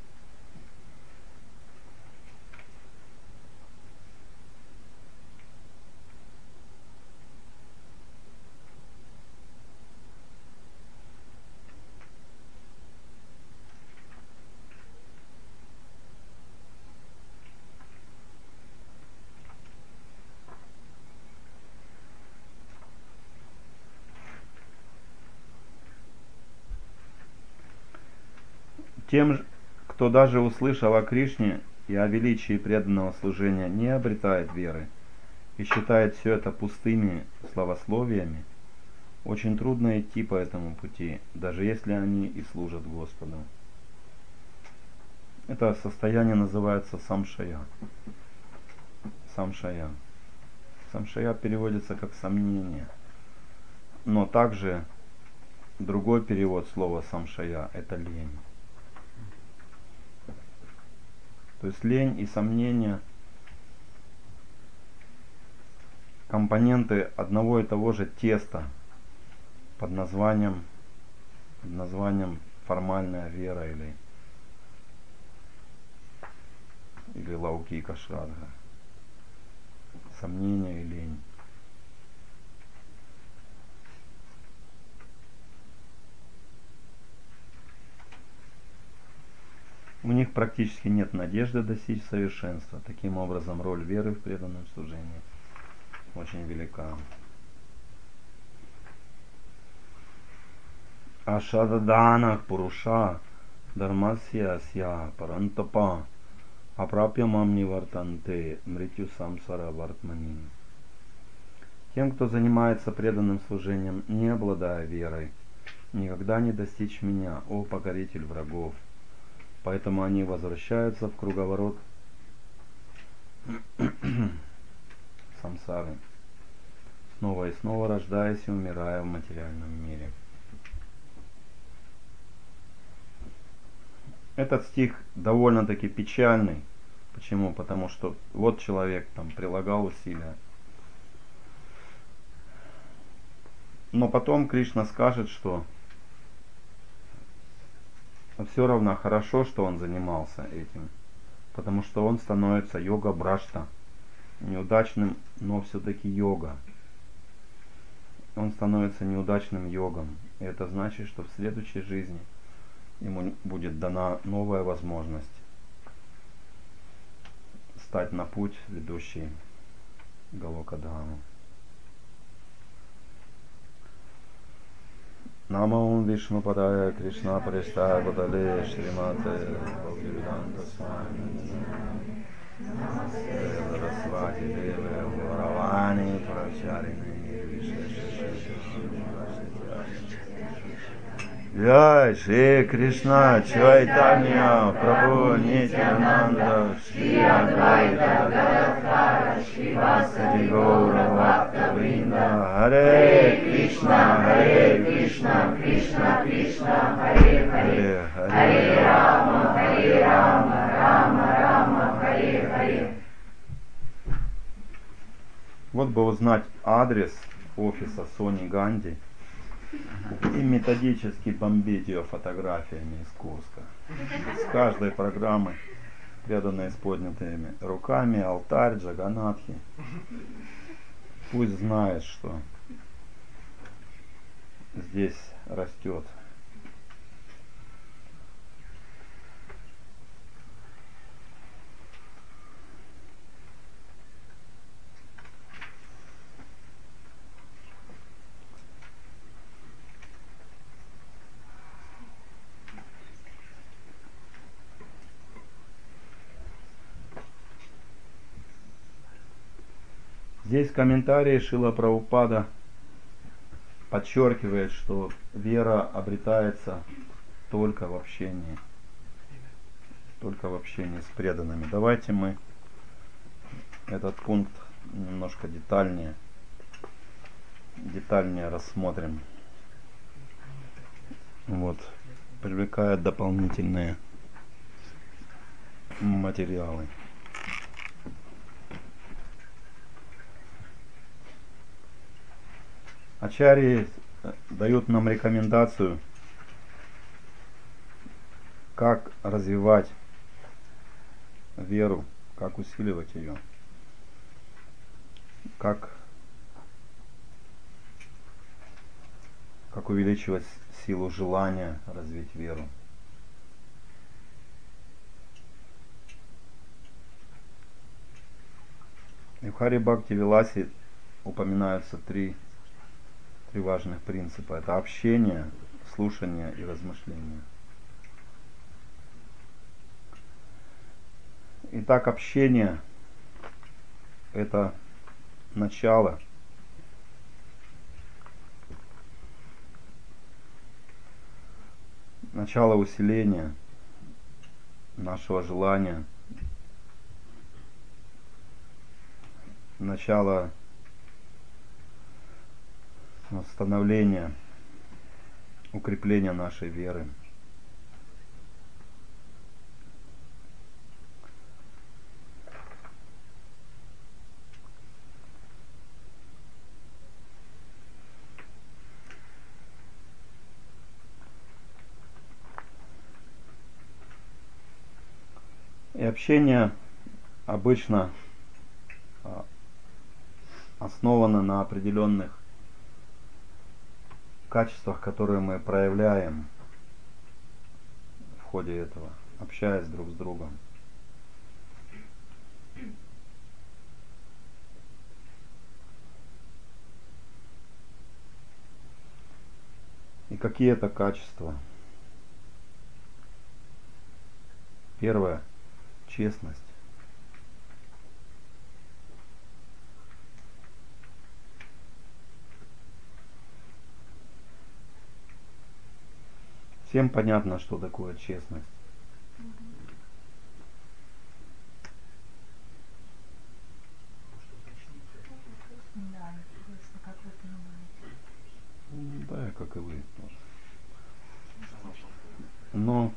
Тем, кто даже услышал о Кришне и о величии преданного служения, не обретает веры и считает все это пустыми словословиями, очень трудно идти по этому пути, даже если они и служат Господу. Это состояние называется самшая. Самшая. Самшая переводится как сомнение. Но также другой перевод слова самшая — это лень. То есть лень и сомнения — компоненты одного и того же теста под названием формальная вера или лаукика шрадха. Сомнение и лень. У них практически нет надежды достичь совершенства. Таким образом, роль веры в преданном служении очень велика. Ашададана Пуруша Дharmasya Асья Парантапа Апрапьямам Нивартанте Мритю Самсара Вартмани. Тем, кто занимается преданным служением, не обладая верой, никогда не достичь меня, о покоритель врагов. Поэтому они возвращаются в круговорот самсары, снова и снова рождаясь и умирая в материальном мире. Этот стих довольно-таки печальный. Почему? Потому что вот человек там прилагал усилия. Но потом Кришна скажет, что все равно хорошо, что он занимался этим. Потому что он становится йога-брашта. Неудачным, но все-таки йога. Он становится неудачным йогом. И это значит, что в следующей жизни ему будет дана новая возможность стать на путь, ведущий Галокадхаму. Намам Вишну Падая Кришна Париштая Бадале Шримате Бхактивиданта Свами Сарасвати Деве Гуравани Прачарини Jai Shri Krishna Chaitanya Prabhu Nityananda Shri Advaita Gadadhara Srivasadi Gaura Bhakta Vrinda Hare Krishna Krishna Krishna Hare Hare Hare Rama Rama Rama Hare Hare. Вот бы узнать адрес офиса Сони Ганди и методически бомбить ее фотографиями из Курска. С каждой программы, преданной с поднятыми руками, алтарь, Джаганатхи. Пусть знает, что здесь растет. Здесь в комментарии Шрила Прабхупада подчеркивает, что вера обретается только в общении с преданными. Давайте мы этот пункт немножко детальнее рассмотрим. Вот, привлекая дополнительные материалы. Ачарьи дают нам рекомендацию, как развивать веру, как усиливать ее, как увеличивать силу желания развить веру. И в Хари Бхакти Виласе упоминаются три важных принципа. Это общение, слушание и размышление. Итак, общение — это начало усиления нашего желания, начало становления, укрепления нашей веры. И общение обычно основано на определенных качествах, которые мы проявляем в ходе этого, общаясь друг с другом. И какие это качества? Первое — честность. Всем понятно, что такое честность. Да, интересно, как вы понимаете. Да, как и вы тоже. Но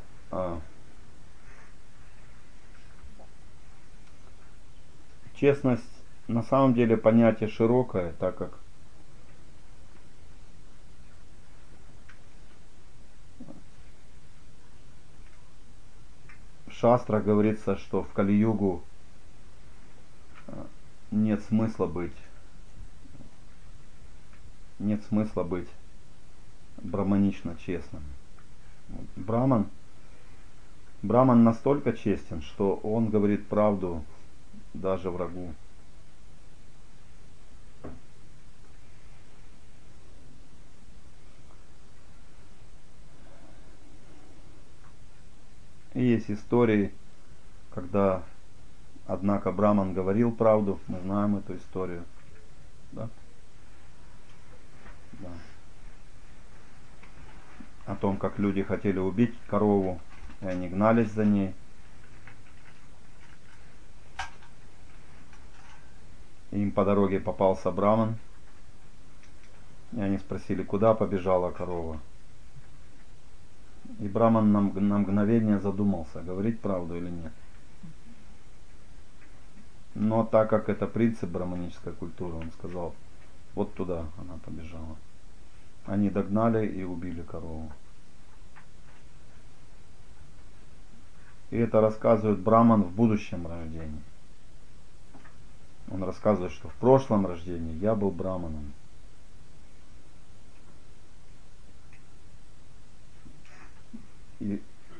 честность на самом деле понятие широкое, так как в шастрах говорится, что в Кали-югу нет смысла быть браманично честным. Браман настолько честен, что он говорит правду даже врагу. И есть истории, когда, однако, Браман говорил правду. Мы знаем эту историю. Да? Да. О том, как люди хотели убить корову, и они гнались за ней. И им по дороге попался Браман. И они спросили, куда побежала корова. И Браман на мгновение задумался, говорить правду или нет. Но так как это принцип браманической культуры, он сказал, вот туда она побежала. Они догнали и убили корову. И это рассказывает Браман в будущем рождении. Он рассказывает, что в прошлом рождении я был Браманом. И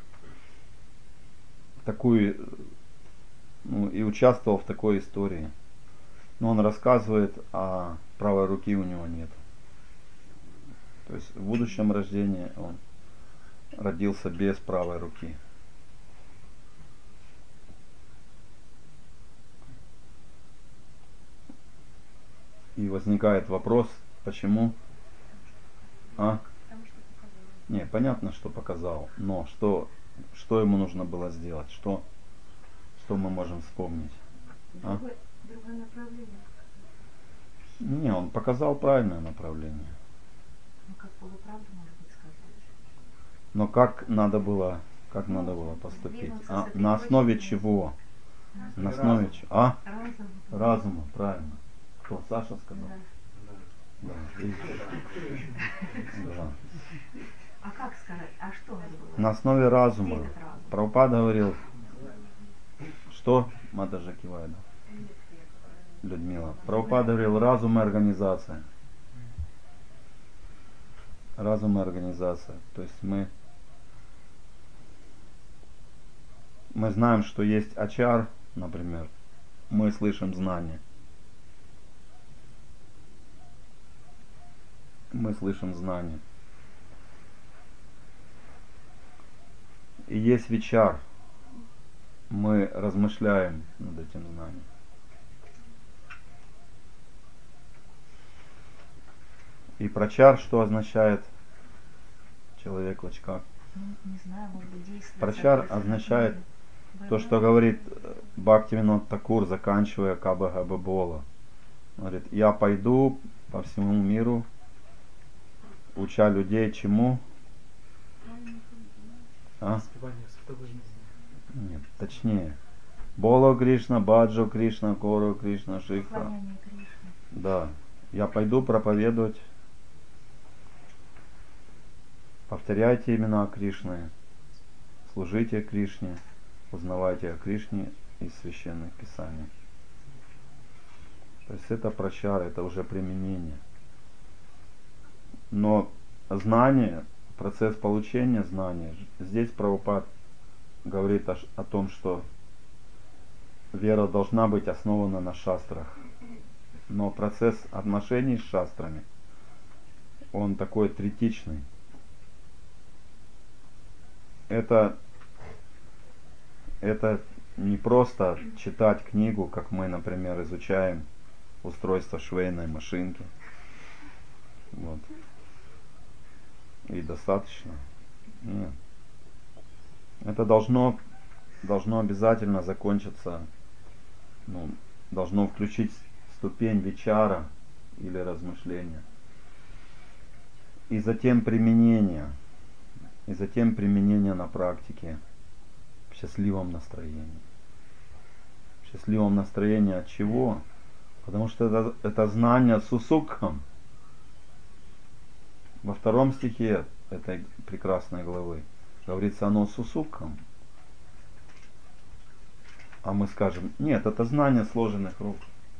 и участвовал в такой истории. Но он рассказывает, а правой руки у него нет. То есть в будущем рождении он родился без правой руки. И возникает вопрос, почему? Не, понятно, что показал, но что ему нужно было сделать? Что мы можем вспомнить? Другое направление. Не, он показал правильное направление. Ну, как полуправду, может быть, сказать. Но как надо было поступить? На основе чего? На основе чего? Разума, правильно. Кто? Саша сказал? Да. Да. А как сказать? А что надо было? На основе разума. Где этот разум? Прабхупада говорил, что Матаджа кивает, Людмила. Прабхупада говорил, разум и организация. Разум и организация. То есть мы знаем, что есть ачар, например. Мы слышим знания. Мы слышим знания. И есть вичар. Мы размышляем над этим знанием. И прачар что означает? Человек в очках. Не знаю, может быть, действует. Прачар означает то, что говорит Бхактивинод Такур, заканчивая Каба Бола. Говорит, я пойду по всему миру, уча людей чему? Нет, точнее. Боло Кришна, Баджо Кришна, Коро Кришна, Шикха. Да. Я пойду проповедовать. Повторяйте имена Кришны. Служите Кришне. Узнавайте о Кришне из священных писаний. То есть это прачара, это уже применение. Но знание, процесс получения знания, здесь Прабхупад говорит о том, что вера должна быть основана на шастрах. Но процесс отношений с шастрами, он такой третичный. это не просто читать книгу, как мы, например, изучаем устройство швейной машинки. Вот. И достаточно. Нет. Это должно обязательно закончиться, должно включить ступень вичара или размышления. И затем применение на практике в счастливом настроении. В счастливом настроении от чего? Потому что это знание сусукхам. Во 2 стихе этой прекрасной главы говорится оно сусукхам. А мы скажем, нет, это знание сложенных рук.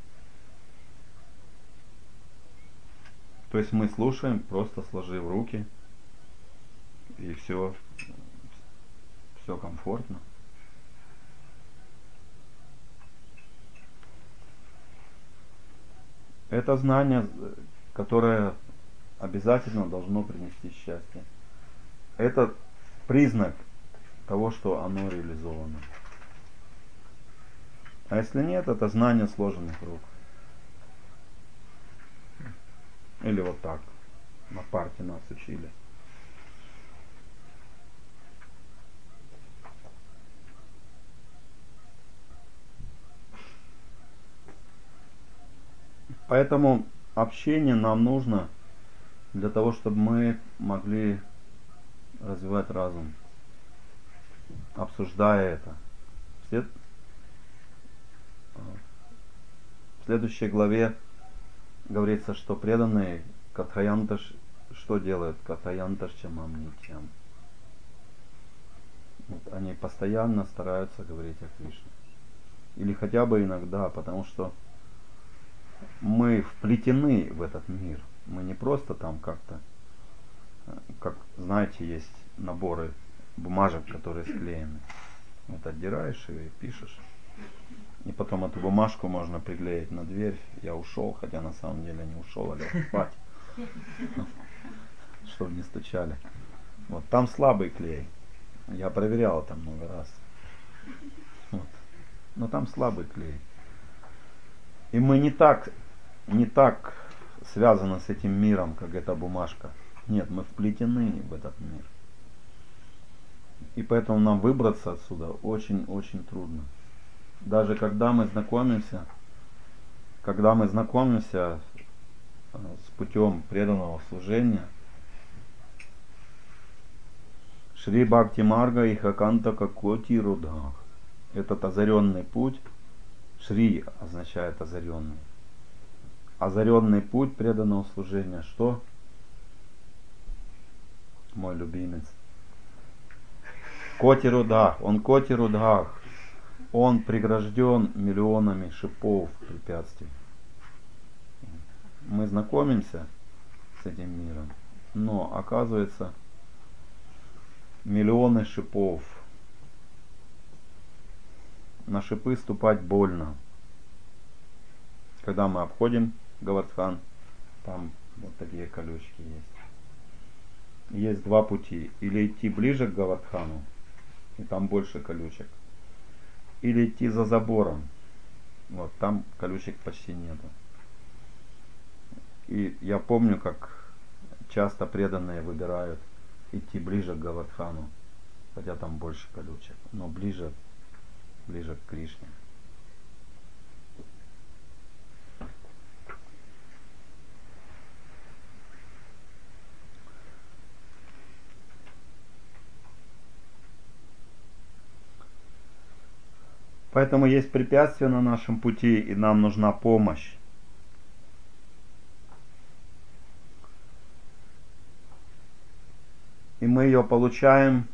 То есть мы слушаем, просто сложив руки, и все комфортно. Это знание, которое обязательно должно принести счастье. Это признак того, что оно реализовано. А если нет, это знание сложенных рук. Или вот так. На парте нас учили. Поэтому общение нам нужно для того, чтобы мы могли развивать разум, обсуждая это. В следующей главе говорится, что преданные катхаянташ что делают? Катхаянташ чамам нитьям. Вот, они постоянно стараются говорить о Кришне. Или хотя бы иногда, потому что мы вплетены в этот мир. Мы не просто там как-то, как знаете, есть наборы бумажек, которые склеены. Вот отдираешь и пишешь. И потом эту бумажку можно приклеить на дверь. Я ушел, хотя на самом деле не ушел, а лег спать. Чтобы не стучали. Вот там слабый клей. Я проверял это много раз. Вот. Но там слабый клей. И мы не так связаны с этим миром, как эта бумажка. Нет, мы вплетены в этот мир. И поэтому нам выбраться отсюда очень-очень трудно. Даже когда мы знакомимся с путем преданного служения, Шри Бхакти Марга и Хаканта Какоти Рудах. Этот озаренный путь, Шри означает озаренный. Озаренный путь преданного служения, что? Мой любимец. Коти Рудах, он Коти Рудах. Он прегражден миллионами шипов, препятствий. Мы знакомимся с этим миром, но оказывается миллионы шипов. На шипы ступать больно. Когда мы обходим Говардхан, там вот такие колючки есть. Есть 2 пути. Или идти ближе к Говардхану, и там больше колючек. Или идти за забором. Вот там колючек почти нету. И я помню, как часто преданные выбирают идти ближе к Говардхану, хотя там больше колючек, но ближе к Кришне. Поэтому есть препятствия на нашем пути, и нам нужна помощь. И мы ее получаем,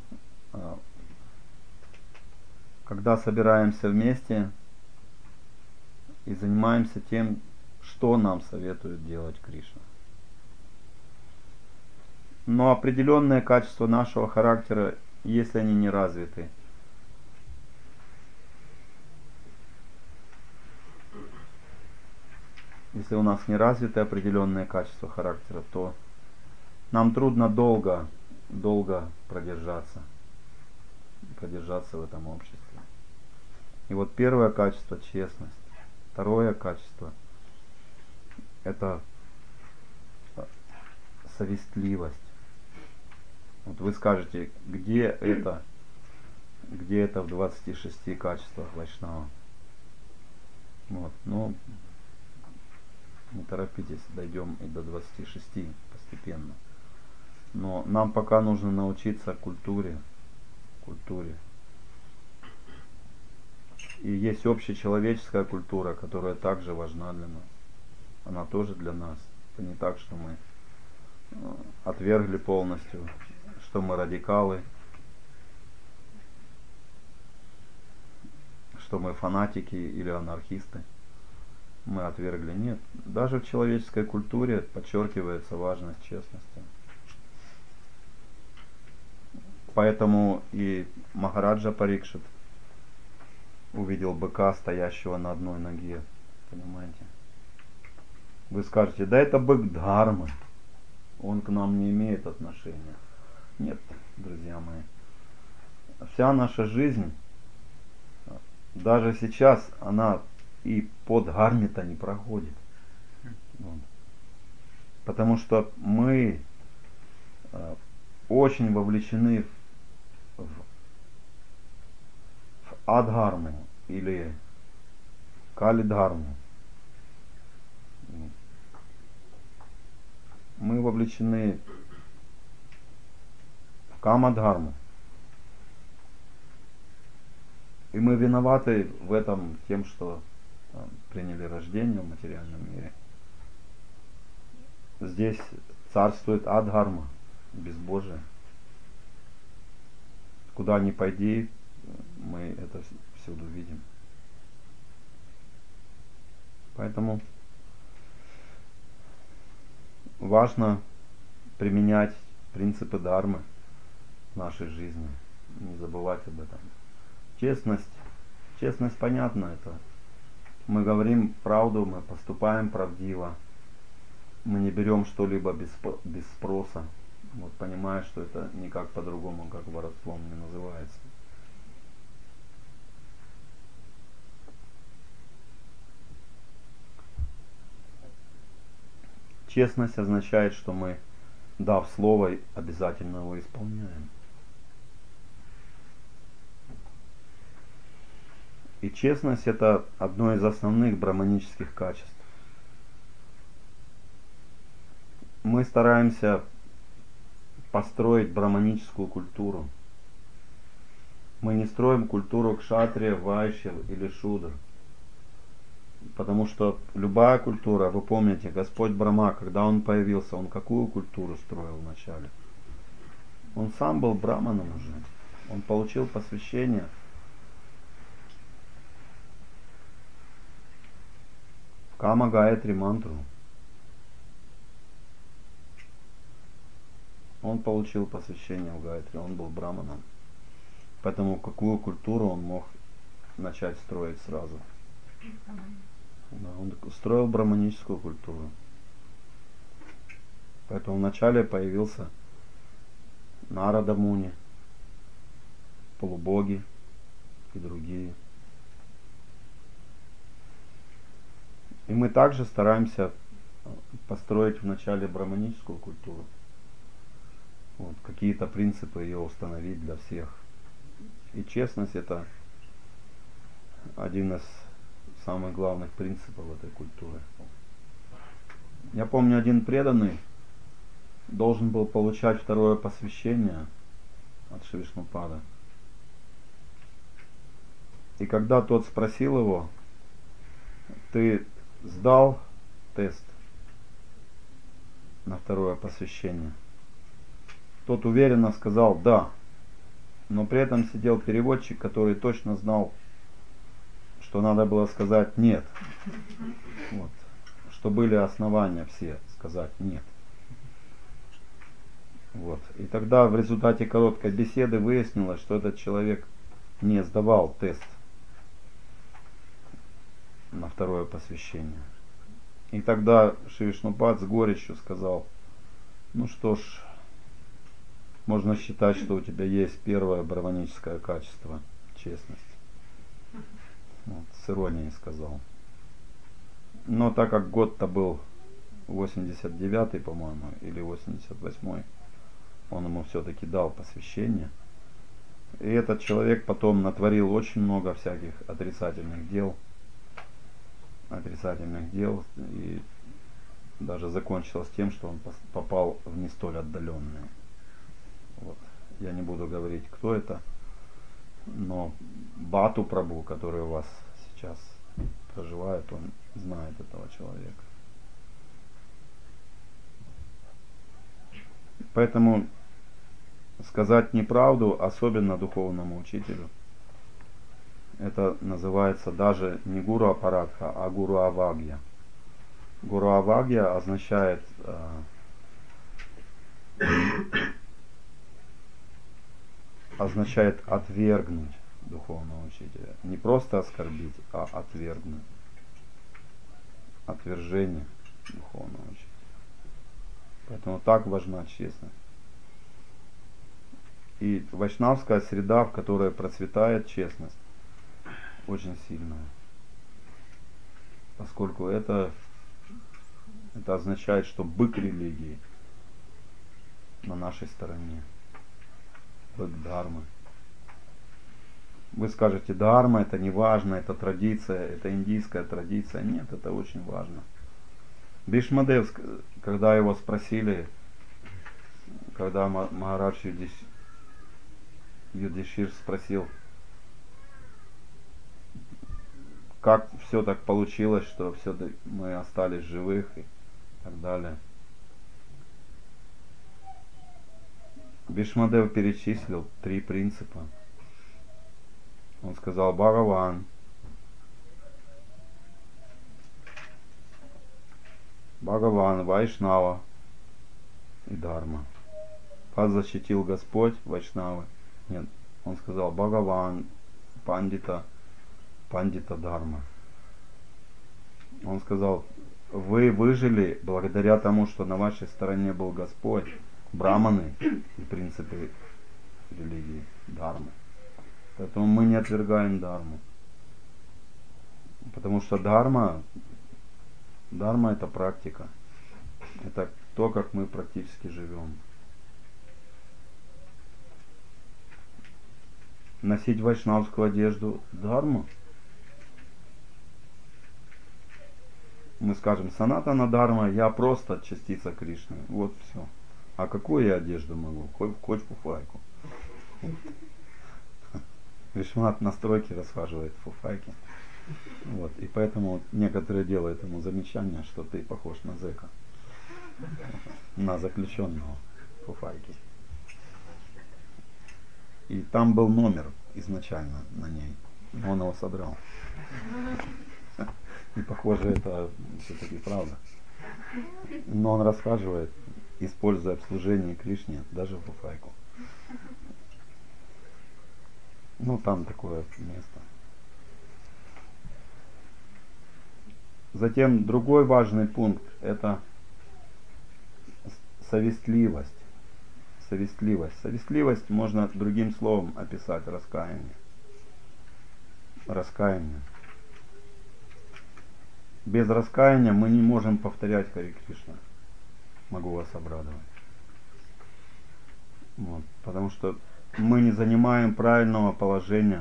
когда собираемся вместе и занимаемся тем, что нам советует делать Кришна. Но определенные качества нашего характера, если они не развиты, если у нас не развиты определенные качества характера, то нам трудно долго продержаться продержаться в этом обществе. И вот первое качество — честность. Второе качество — это совестливость. Вот вы скажете, где это в 26 качествах Вайшнава? Вот, ну, не торопитесь, дойдем и до 26 постепенно. Но нам пока нужно научиться культуре. И есть общечеловеческая культура, которая также важна для нас. Она тоже для нас. Это не так, что мы отвергли полностью, что мы радикалы, что мы фанатики или анархисты. Мы отвергли. Нет. Даже в человеческой культуре подчеркивается важность честности. Поэтому и Махараджа Парикшит увидел быка, стоящего на одной ноге. Понимаете? Вы скажете, да это бык дхармы. Он к нам не имеет отношения. Нет, друзья мои. Вся наша жизнь, даже сейчас, она и под дхарме-то не проходит. Вот. Потому что мы очень вовлечены в адхарму или кали-дхарму. Мы вовлечены в кама-дхарму. И мы виноваты в этом тем, что приняли рождение в материальном мире. Здесь царствует адхарма, безбожие. Куда ни пойди, мы это всюду видим. Поэтому важно применять принципы дхармы в нашей жизни. Не забывать об этом. Честность понятно, это мы говорим правду, мы поступаем правдиво. Мы не берем что-либо без спроса. Вот, понимая, что это никак по-другому, как воровством, не называется. Честность означает, что мы, дав слово, обязательно его исполняем. И честность — это одно из основных браманических качеств. Мы стараемся построить браманическую культуру. Мы не строим культуру кшатрия, вайшья или шудр. Потому что любая культура, вы помните, Господь Брахма, когда Он появился, Он какую культуру строил вначале? Он сам был браманом уже. Он получил посвящение. Кама Гаятри мантру. Он получил посвящение в Гаятри, он был браманом. Поэтому какую культуру он мог начать строить сразу? Да, он строил браманическую культуру. Поэтому вначале появился Нарада Муни, полубоги и другие. И мы также стараемся построить вначале браманическую культуру. Вот, какие-то принципы ее установить для всех. И честность — это один из самых главных принципов этой культуры. Я помню, один преданный должен был получать второе посвящение от Шри Вишнупада. И когда тот спросил его: ты сдал тест на второе посвящение? Тот уверенно сказал да, но при этом сидел переводчик, который точно знал, что надо было сказать нет. Вот. Что были основания все сказать нет. Вот. И тогда в результате короткой беседы выяснилось, что этот человек не сдавал тест на второе посвящение. И тогда Шри Вишнупад с горечью сказал: ну что ж, Можно считать, что у тебя есть первое браваническое качество — честность. Вот, с иронией сказал. Но так как год-то был 89-й, по-моему, или 88-й, он ему все-таки дал посвящение. И этот человек потом натворил очень много всяких отрицательных дел, и даже закончилось тем, что он попал в не столь отдаленные. Вот. Я не буду говорить, кто это, но Бату Прабху, который у вас сейчас проживает, он знает этого человека. Поэтому сказать неправду, особенно духовному учителю, это называется даже не гуру апарадха, а гуру авагья. Гуру авагья означает отвергнуть духовного учителя. Не просто оскорбить, а отвергнуть. Отвержение духовного учителя. Поэтому так важна честность. И вайшнавская среда, в которой процветает честность, очень сильная. Поскольку это означает, что бык религии на нашей стороне. Бык дхармы. Вы скажете, дхарма это не важно, это традиция, это индийская традиция. Нет, это очень важно. Бишмадев, когда его спросили, когда Махарадж Юдишир спросил, как все так получилось, что все-таки мы остались живых и так далее. Бишмадев перечислил 3 принципа. Он сказал: Бхагаван, Вайшнава и Дharma. Вас защитил Господь, Вайшнавы. Нет, он сказал Бхагаван, Пандита, Дharma. Он сказал, вы выжили благодаря тому, что на вашей стороне был Господь, браманы и принципы религии, Дharma. Поэтому мы не отвергаем Дharmu. Потому что Дharma это практика. Это то, как мы практически живем. Носить вайшнавскую одежду Дхарму. Мы скажем, Санатана Дharma, я просто частица Кришны. Вот все. А какую я одежду могу? Хоть фуфайку. Вишванат на стройке расхаживает в фуфайке. Вот. И поэтому некоторые делают ему замечание, что ты похож на зэка. На заключенного в фуфайке. И там был номер изначально на ней. Но он его содрал. И похоже, это все-таки правда. Но он расхаживает, используя обслужение Кришне, даже в фуфайку. Ну, там такое место. Затем другой важный пункт – это совестливость. Совестливость можно другим словом описать: раскаяние. Раскаяние. Без раскаяния мы не можем повторять Хари Кришна. Могу вас обрадовать. Вот, потому что мы не занимаем правильного положения.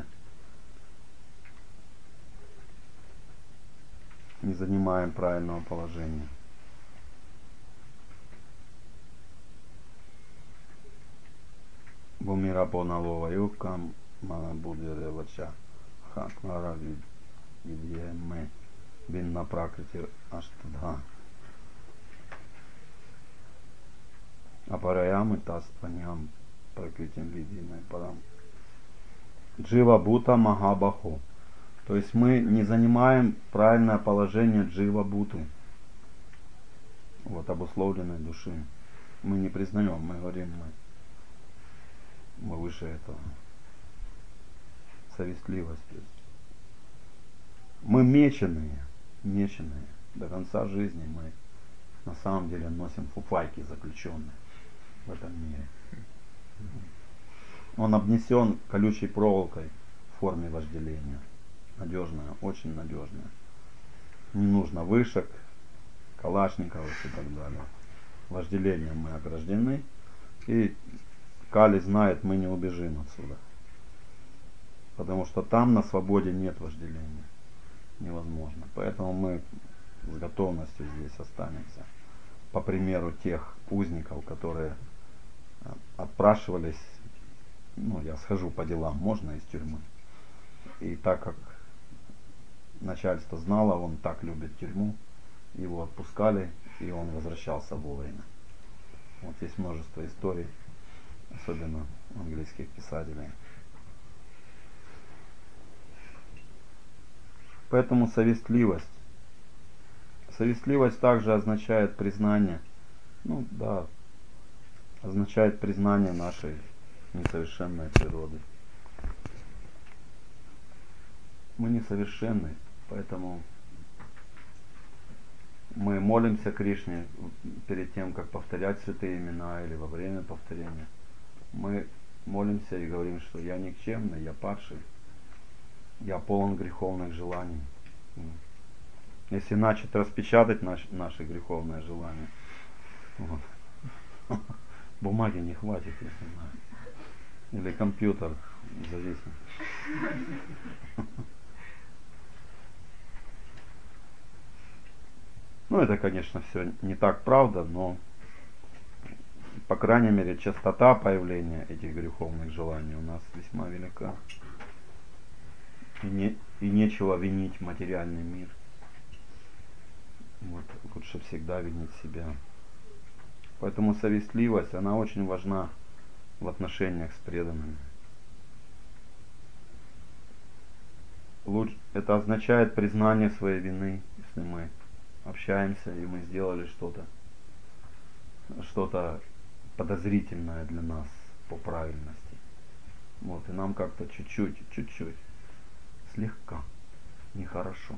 Не занимаем правильного положения. Бумира Поналова Юкам Манабудеревача Хакмара Видьеме Бинна Пракрити Аштадха Апараямы Тастваньям Пракритим Видимой Парам Джива Бута Махабаху. То есть мы не занимаем правильное положение Джива Буты. Вот, обусловленной души. Мы не признаем, мы говорим, мы выше этого. Совестливость. Мы меченые. До конца жизни мы на самом деле носим фуфайки заключенные в этом мире. Он обнесен колючей проволокой в форме вожделения. Надежная, очень надежная. Не нужно вышек, калашниковых и так далее. Вожделением мы ограждены. И Кали знает, мы не убежим отсюда. Потому что там на свободе нет вожделения. Невозможно. Поэтому мы с готовностью здесь останемся. По примеру тех узников, которые отпрашивались, ну, я схожу по делам, можно из тюрьмы. И так как начальство знало, он так любит тюрьму, его отпускали, и он возвращался вовремя. Вот есть множество историй, особенно английских писателей. Поэтому совестливость. Совестливость также означает признание, ну да, означает признание нашей несовершенной природы. Мы несовершенны, поэтому мы молимся Кришне перед тем, как повторять святые имена или во время повторения. Мы молимся и говорим, что я никчемный, я падший, я полон греховных желаний. Если начать распечатать наши греховные желания, вот, бумаги не хватит, если знаю. Или компьютер, зависит. Ну, это, конечно, все не так правда, но, по крайней мере, частота появления этих греховных желаний у нас весьма велика. И нечего винить материальный мир. Вот, лучше всегда винить себя. Поэтому совестливость, она очень важна в отношениях с преданными. Это означает признание своей вины, если мы общаемся и мы сделали что-то подозрительное для нас по правильности. Вот, и нам как-то чуть-чуть, слегка нехорошо.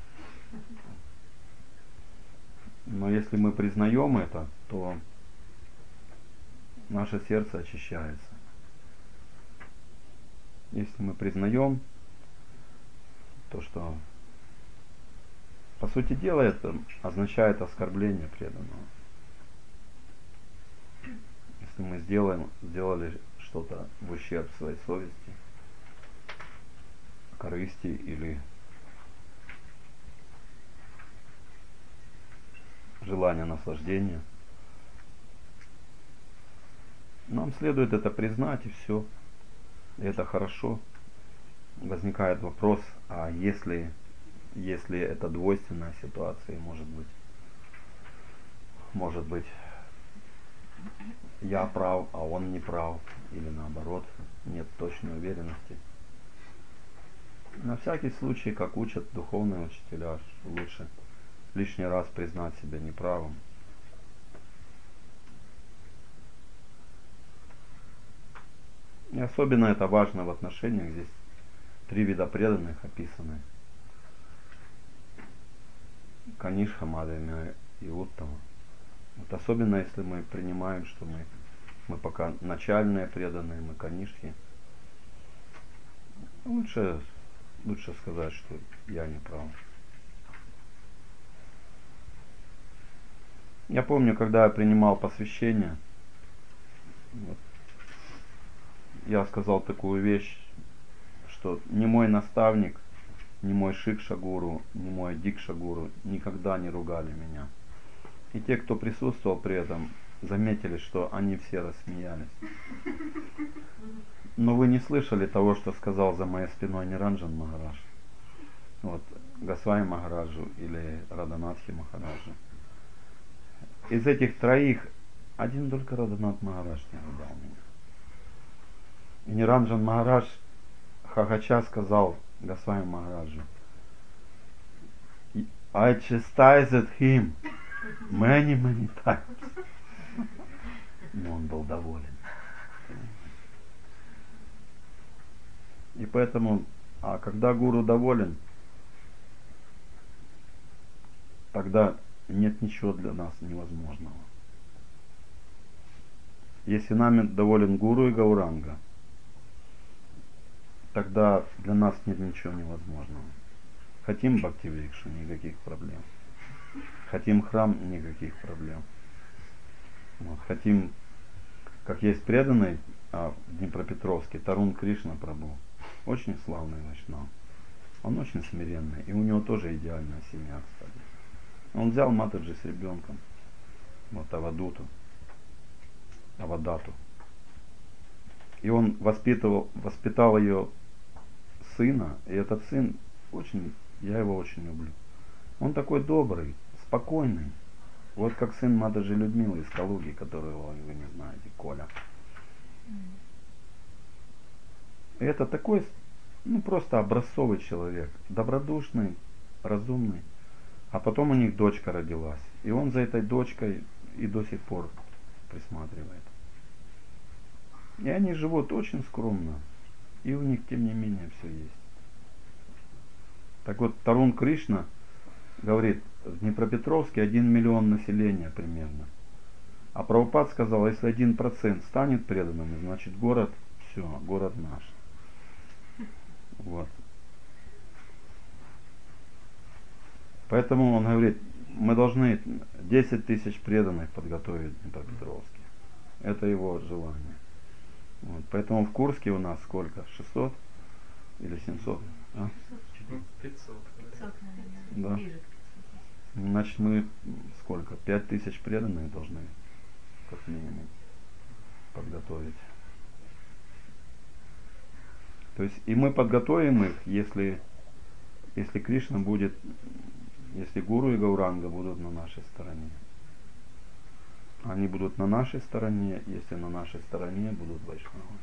Но если мы признаем это, то наше сердце очищается. Если мы признаем то, что по сути дела это означает оскорбление преданного. Если мы сделали что-то в ущерб своей совести, корысти или желания наслаждения, нам следует это признать, и все. И это хорошо. Возникает вопрос, а если это двойственная ситуация, может быть я прав, а он не прав, или наоборот, нет точной уверенности. На всякий случай, как учат духовные учителя, лучше лишний раз признать себя неправым. И особенно это важно в отношениях. Здесь 3 вида преданных описаны. Канишха, Мадхьяма и Уттама. Вот особенно если мы принимаем, что мы пока начальные преданные, мы канишхи. Лучше сказать, что я не прав. Я помню, когда я принимал посвящение, я сказал такую вещь, что ни мой наставник, ни мой Шикша-гуру, ни мой Дикша-гуру никогда не ругали меня. И те, кто присутствовал при этом, заметили, что они все рассмеялись. Но вы не слышали того, что сказал за моей спиной Ниранджан Махарадж. Вот, Госвами Махараджу или Раданатхи Махараджу. Из этих 3 один только Раданат Махарадж не ругал меня. И Ниранджан Махарадж хохоча сказал Госвами Махараджу: I chastised him many times. Но он был доволен. И поэтому, когда гуру доволен, тогда нет ничего для нас невозможного. Если нами доволен гуру и Гауранга, тогда для нас нет ничего невозможного. Хотим Бхактиврикшу, никаких проблем. Хотим храм, никаких проблем. Вот. Хотим, как есть преданный в Днепропетровске, Тарун Кришна Прабху, очень славный вайшнав. Он очень смиренный, и у него тоже идеальная семья, кстати. Он взял Матаджи с ребенком, вот Авадату. И он воспитал ее сына, и этот сын я его очень люблю. Он такой добрый, спокойный. Вот как сын Матаджи Людмилы из Калуги, которого вы не знаете, Коля. И это такой, просто образцовый человек, добродушный, разумный. А потом у них дочка родилась. И он за этой дочкой и до сих пор присматривает. И они живут очень скромно. И у них, тем не менее, все есть. Так вот, Тарун Кришна говорит, в Днепропетровске 1 миллион населения примерно. А Прабхупад сказал, если 1% станет преданным, значит город, все, город наш. Вот. Поэтому он говорит, мы должны 10 тысяч преданных подготовить в Днепропетровске. Это его желание. Вот. Поэтому в Курске у нас сколько? 600 или 700? А? 500. 500, наверное. Да. Ближе к 500. Значит, мы сколько? 5000 преданных должны, как минимум, подготовить. То есть, и мы подготовим их, если Кришна будет, если Гуру и Гауранга будут на нашей стороне. Они будут на нашей стороне, если на нашей стороне будут вайшнавы.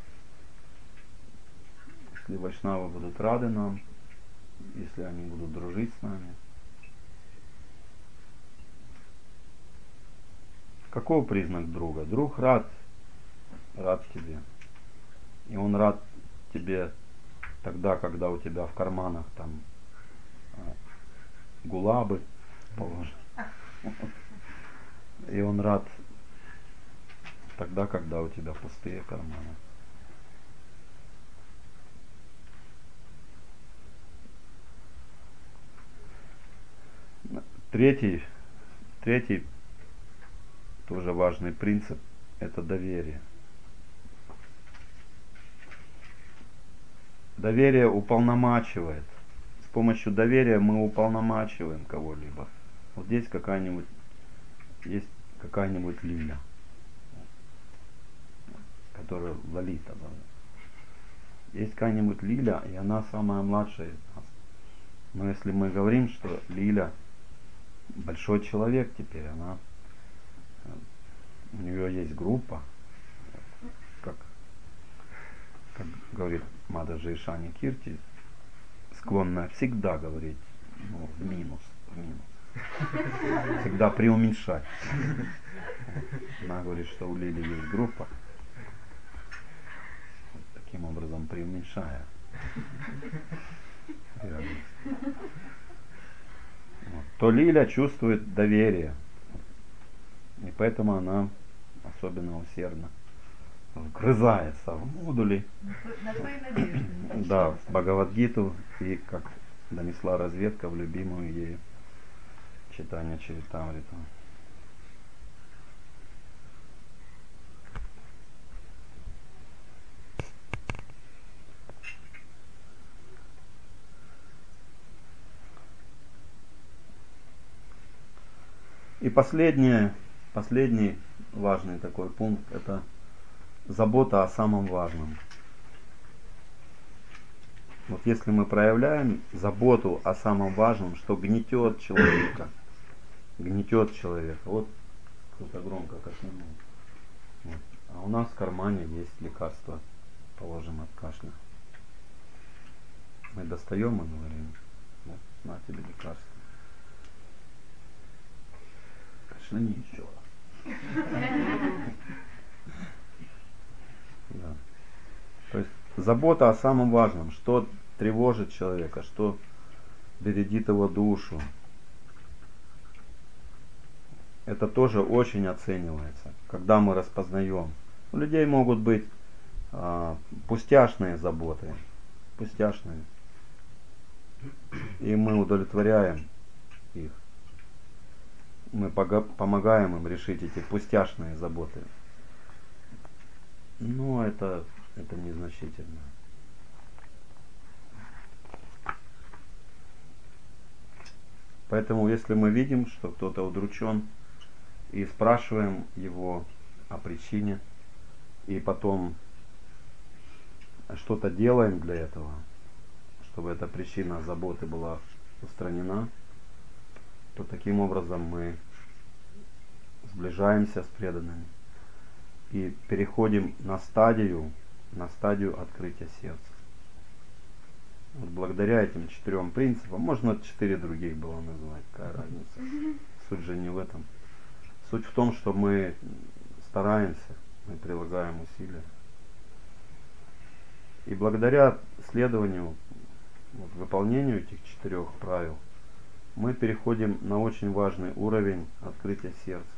Если вайшнавы будут рады нам, если они будут дружить с нами. Каков признак друга? Друг рад тебе. И он рад тебе тогда, когда у тебя в карманах там гулабы положены. И он рад тогда, когда у тебя пустые карманы. Третий тоже важный принцип — это доверие. Доверие уполномачивает. С помощью доверия мы уполномачиваем кого-либо. Вот есть какая-нибудь Лиля, которая Лалита. Есть какая-нибудь Лиля, и она самая младшая из нас. Но если мы говорим, что Лиля большой человек теперь, у нее есть группа, как говорит Мададжи Шани Кирти, склонная всегда говорить в минус. Всегда преуменьшать. Она говорит, что у Лили есть группа, таким образом преуменьшая реальность. То Лиля чувствует доверие, и поэтому она особенно усердно вгрызается в модули, На твоей надежде. да, в Бхагавад-гиту, и, как донесла разведка, в любимую ею читание Чаритамриту. И последний важный такой пункт — это забота о самом важном. Вот если мы проявляем заботу о самом важном, что гнетет человека, вот кто-то громко кашлянул. Вот. А у нас в кармане есть лекарство, положим, от кашля. Мы достаем и говорим, вот, на тебе лекарство. Кашляни еще раз. Да. То есть забота о самом важном, что тревожит человека, что бередит его душу. Это тоже очень оценивается, когда мы распознаем, У людей могут быть пустяшные заботы, пустяшные. И мы удовлетворяем их. Мы помогаем им решить эти пустяшные заботы. Но это незначительно. Поэтому, если мы видим, что кто-то удручен, и спрашиваем его о причине, и потом что-то делаем для этого, чтобы эта причина заботы была устранена, то таким образом мы сближаемся с преданными и переходим на стадию открытия сердца. Вот благодаря этим 4 принципам, можно 4 других было назвать, какая разница. Суть же не в этом. Суть в том, что мы стараемся, мы прилагаем усилия. И благодаря следованию, выполнению этих 4 правил, мы переходим на очень важный уровень открытия сердца.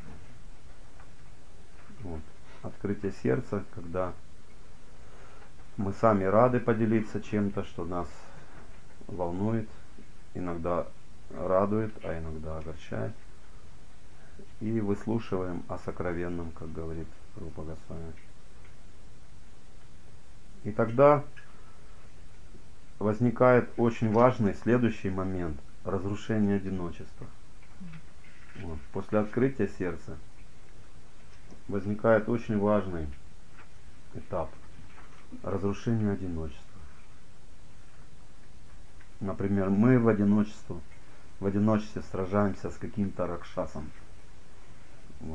Вот. Открытие сердца, когда мы сами рады поделиться чем-то, что нас волнует, иногда радует, а иногда огорчает. И выслушиваем о сокровенном, как говорит Рупа Госвами. И тогда возникает очень важный следующий момент — разрушение одиночества. Вот. После открытия сердца возникает очень важный этап — разрушение одиночества. Например, мы в одиночестве сражаемся с каким-то ракшасом. Вот.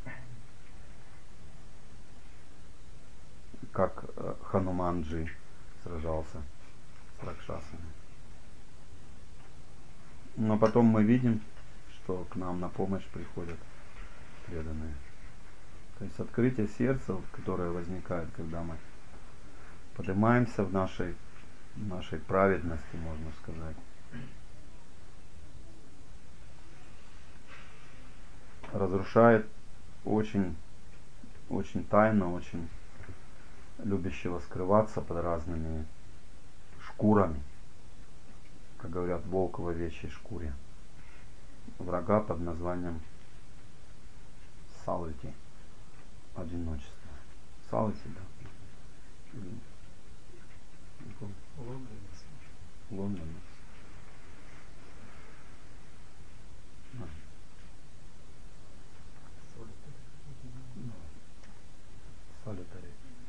Как Хануманджи сражался с ракшасами. Но потом мы видим, что к нам на помощь приходят преданные. То есть открытие сердца, которое возникает, когда мы поднимаемся в нашей праведности, можно сказать, разрушает очень, очень тайно, очень любящего скрываться под разными шкурами, как говорят, волк в овечьей шкуре, врага под названием салити, одиночество. Салити, да. Лондон. Солитари.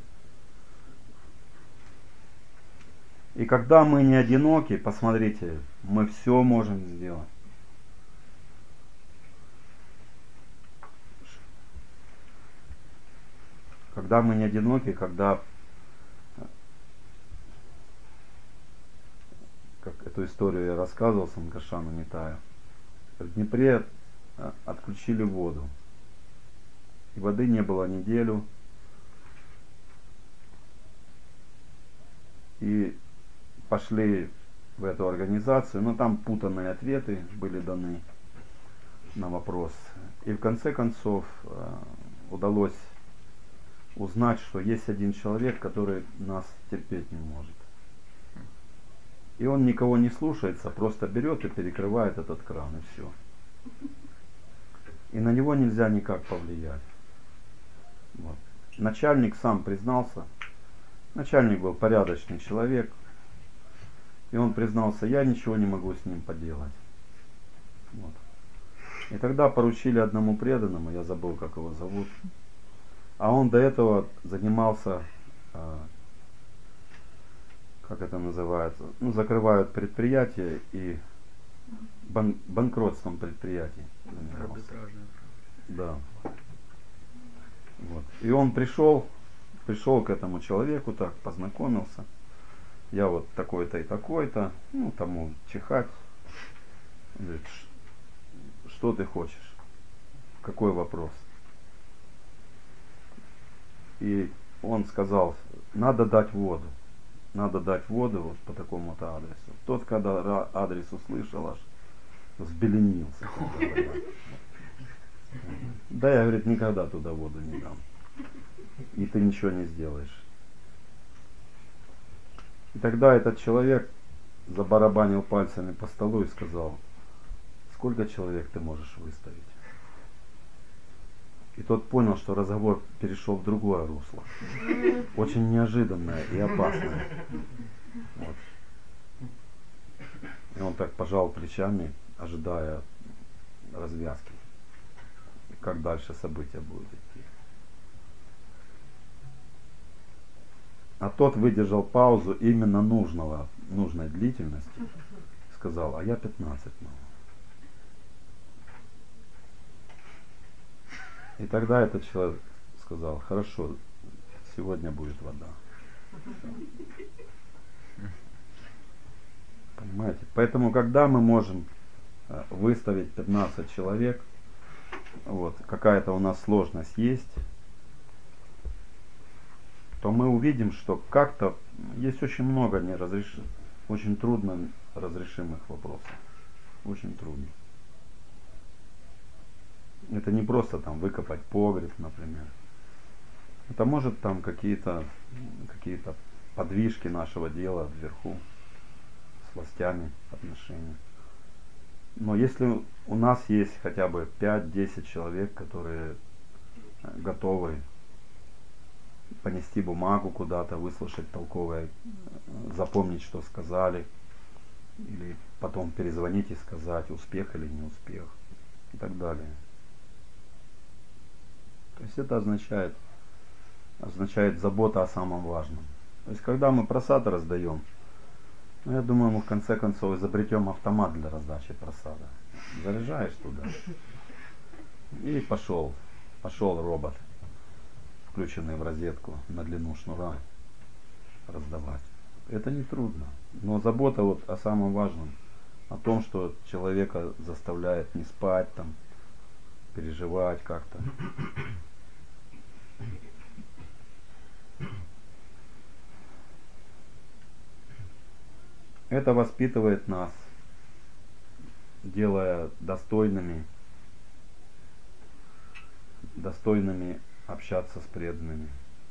И когда мы не одиноки, посмотрите, мы все можем сделать. Когда мы не одиноки, когда, как эту историю я рассказывал Санкаршану Нитаю, в Днепре отключили воду. И воды не было неделю. И пошли в эту организацию, но там путанные ответы были даны на вопрос. И в конце концов удалось узнать, что есть один человек, который нас терпеть не может. И он никого не слушается, просто берет и перекрывает этот кран, и все. И на него нельзя никак повлиять. Вот. Начальник сам признался. Начальник был порядочный человек. И он признался, я ничего не могу с ним поделать. Вот. И тогда поручили одному преданному, я забыл, как его зовут. А он до этого занимался, как это называется, ну, закрывают предприятия и банкротством предприятий. Да. Вот. И он пришел к этому человеку, так познакомился. Я вот такой-то и такой-то, ну, тому чихать. Он говорит, что ты хочешь? Какой вопрос? И он сказал, надо дать воду. Надо дать воду вот по такому-то адресу. Тот, когда адрес услышал, аж взбеленился. Да, я, говорит, никогда туда воду не дам. и ты ничего не сделаешь. И тогда этот человек забарабанил пальцами по столу и сказал: сколько человек ты можешь выставить? И тот понял, что разговор перешел в другое русло. Очень неожиданное и опасное. Вот. И он так пожал плечами, ожидая развязки. И как дальше события будут идти. А тот выдержал паузу именно нужной длительности. Сказал: а я 15 могу. И тогда этот человек сказал: хорошо, сегодня будет вода. Понимаете? Поэтому, когда мы можем выставить 15 человек, вот, какая-то у нас сложность есть, то мы увидим, что как-то есть очень много очень трудно разрешимых вопросов. Очень трудно. Это не просто там выкопать погреб, например. Это может там какие-то подвижки нашего дела вверху, с властями отношения. Но если у нас есть хотя бы 5-10 человек, которые готовы понести бумагу куда-то, выслушать толковое, запомнить, что сказали, или потом перезвонить и сказать, успех или не успех, и так далее. То есть это означает забота о самом важном. То есть когда мы просады раздаем, я думаю, мы в конце концов изобретем автомат для раздачи просада. Заряжаешь туда и пошел робот, включенный в розетку на длину шнура, раздавать. Это не трудно. Но забота вот о самом важном, о том, что человека заставляет не спать, там, переживать как-то. Это воспитывает нас, делая достойными общаться с преданными.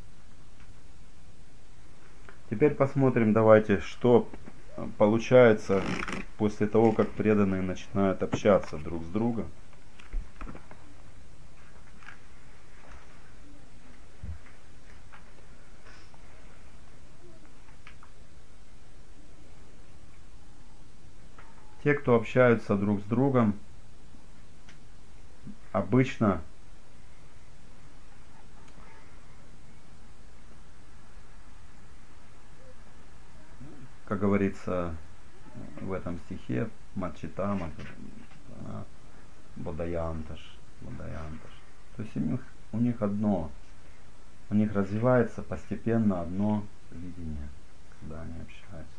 Теперь посмотрим, давайте, что получается после того, как преданные начинают общаться друг с другом. Те, кто общаются друг с другом, обычно как говорится в этом стихе, Мачитама, Бодаянташ. То есть у них развивается постепенно одно видение, когда они общаются.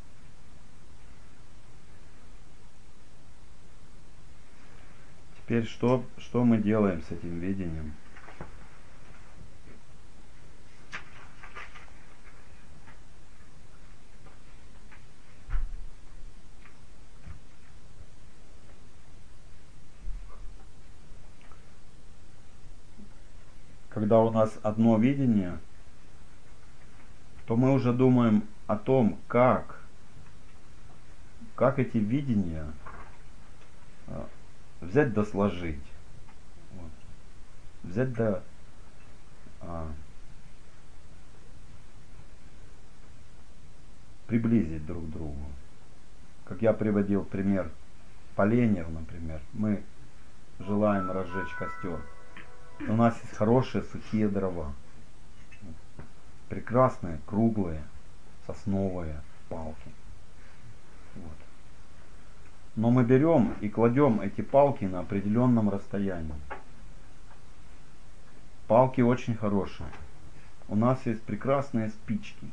Теперь что мы делаем с этим видением? Когда у нас одно видение, то мы уже думаем о том, как эти видения взять да сложить. Вот. Взять да приблизить друг к другу. Как я приводил пример поленьев, например. Мы желаем разжечь костер. У нас есть хорошие сухие дрова. Прекрасные, круглые, сосновые палки. Вот. Но мы берем и кладем эти палки на определенном расстоянии. Палки очень хорошие. У нас есть прекрасные спички.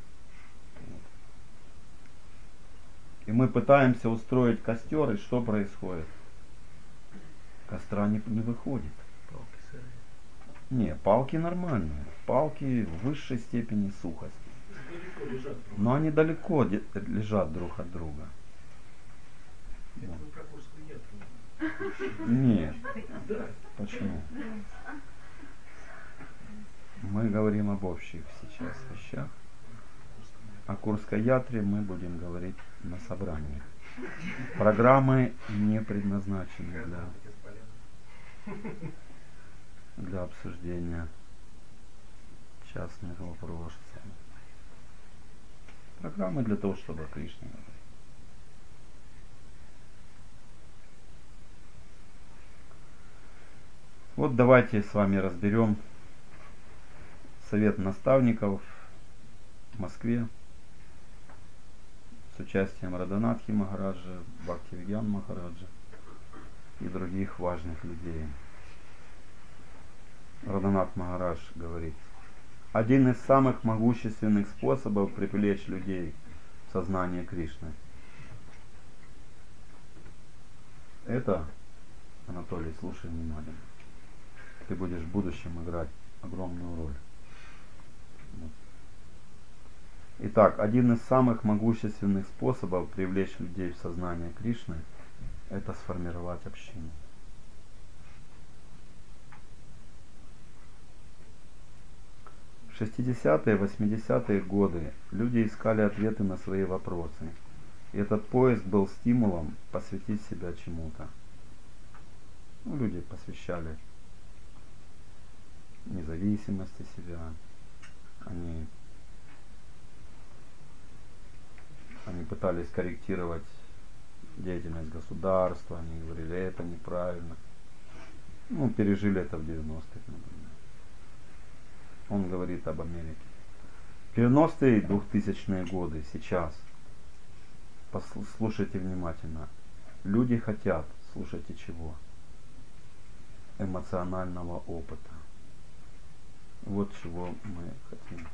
И мы пытаемся устроить костер, и что происходит? Костра не выходит. Не, палки нормальные. Палки в высшей степени сухости. Но они далеко лежат друг от друга. Нет. Почему? Мы говорим об общих сейчас вещах. О Курской ятре мы будем говорить на собраниях. Программы не предназначены для обсуждения частных вопросов. Программы для того, чтобы о Кришне говорить. Вот давайте с вами разберем совет наставников в Москве с участием Радханатхи Махараджа, Бхактивигьян Махараджа и других важных людей. Радханат Махарадж говорит: один из самых могущественных способов привлечь людей в сознание Кришны — это, Анатолий, слушай внимательно, ты будешь в будущем играть огромную роль. Итак, один из самых могущественных способов привлечь людей в сознание Кришны — это сформировать общину. В 60-е, 80-е годы люди искали ответы на свои вопросы. И этот поиск был стимулом посвятить себя чему-то. Люди посвящали независимости себя. Они пытались корректировать деятельность государства. Они говорили, это неправильно. Пережили это в 90-х, например. Он говорит об Америке. 90-е, 2000-е годы, сейчас. Послушайте внимательно. Люди хотят, слушайте чего? Эмоционального опыта. Вот чего мы хотим.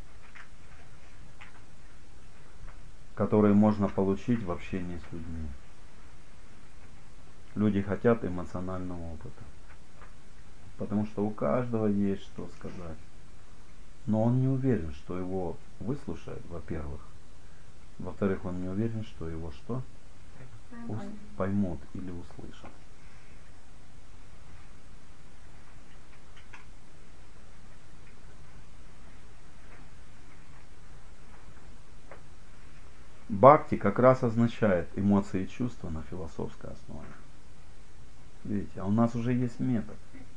Который можно получить в общении с людьми. Люди хотят эмоционального опыта. Потому что у каждого есть что сказать. Но он не уверен, что его выслушают, во-первых. Во-вторых, он не уверен, что его что? Поймут или услышат. Бхакти как раз означает эмоции и чувства на философской основе. Видите, а у нас уже есть метод.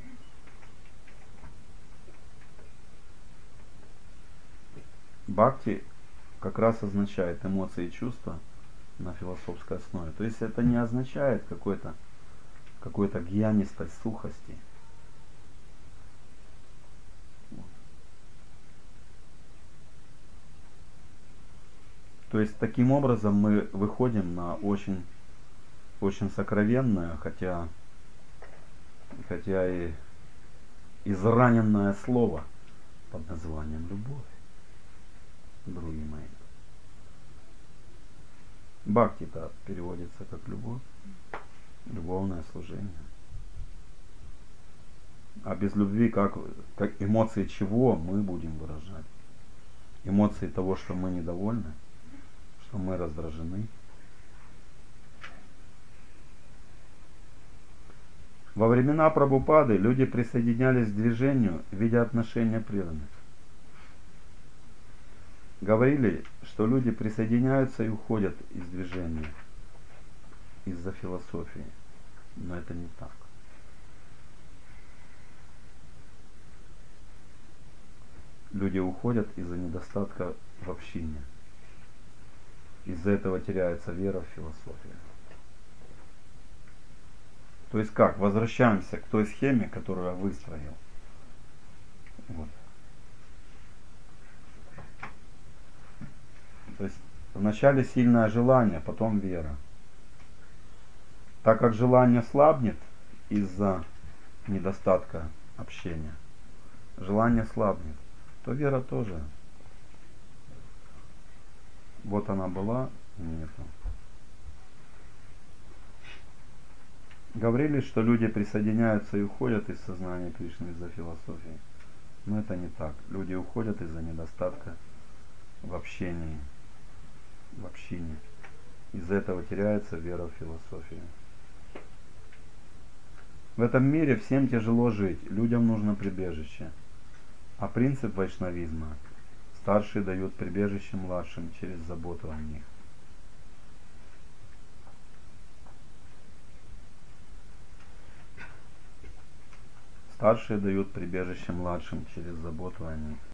Бхакти как раз означает эмоции и чувства на философской основе. То есть это не означает какой-то гьянистость, сухости. То есть таким образом мы выходим на очень, очень сокровенное, хотя и израненное слово под названием любовь. Други мои. Бхакти-то переводится как любовь, любовное служение. А без любви как эмоции чего мы будем выражать? Эмоции того, что мы недовольны, что мы раздражены. Во времена Прабхупады люди присоединялись к движению, видя отношения преданных. Говорили, что люди присоединяются и уходят из движения из-за философии. Но это не так. Люди уходят из-за недостатка в общине. Из-за этого теряется вера в философию. То есть как? Возвращаемся к той схеме, которую я выстроил. Вот. То есть вначале сильное желание, потом вера. Так как желание слабнет из-за недостатка общения, желание слабнет, то вера тоже. Вот она была, нету. Говорили, что люди присоединяются и уходят из сознания Кришны из-за философии. Но это не так. Люди уходят из-за недостатка в общении, в общине. Из-за этого теряется вера в философию. В этом мире всем тяжело жить, людям нужно прибежище. А принцип вайшнавизма: старшие дают прибежище младшим через заботу о них. Старшие дают прибежище младшим через заботу о них.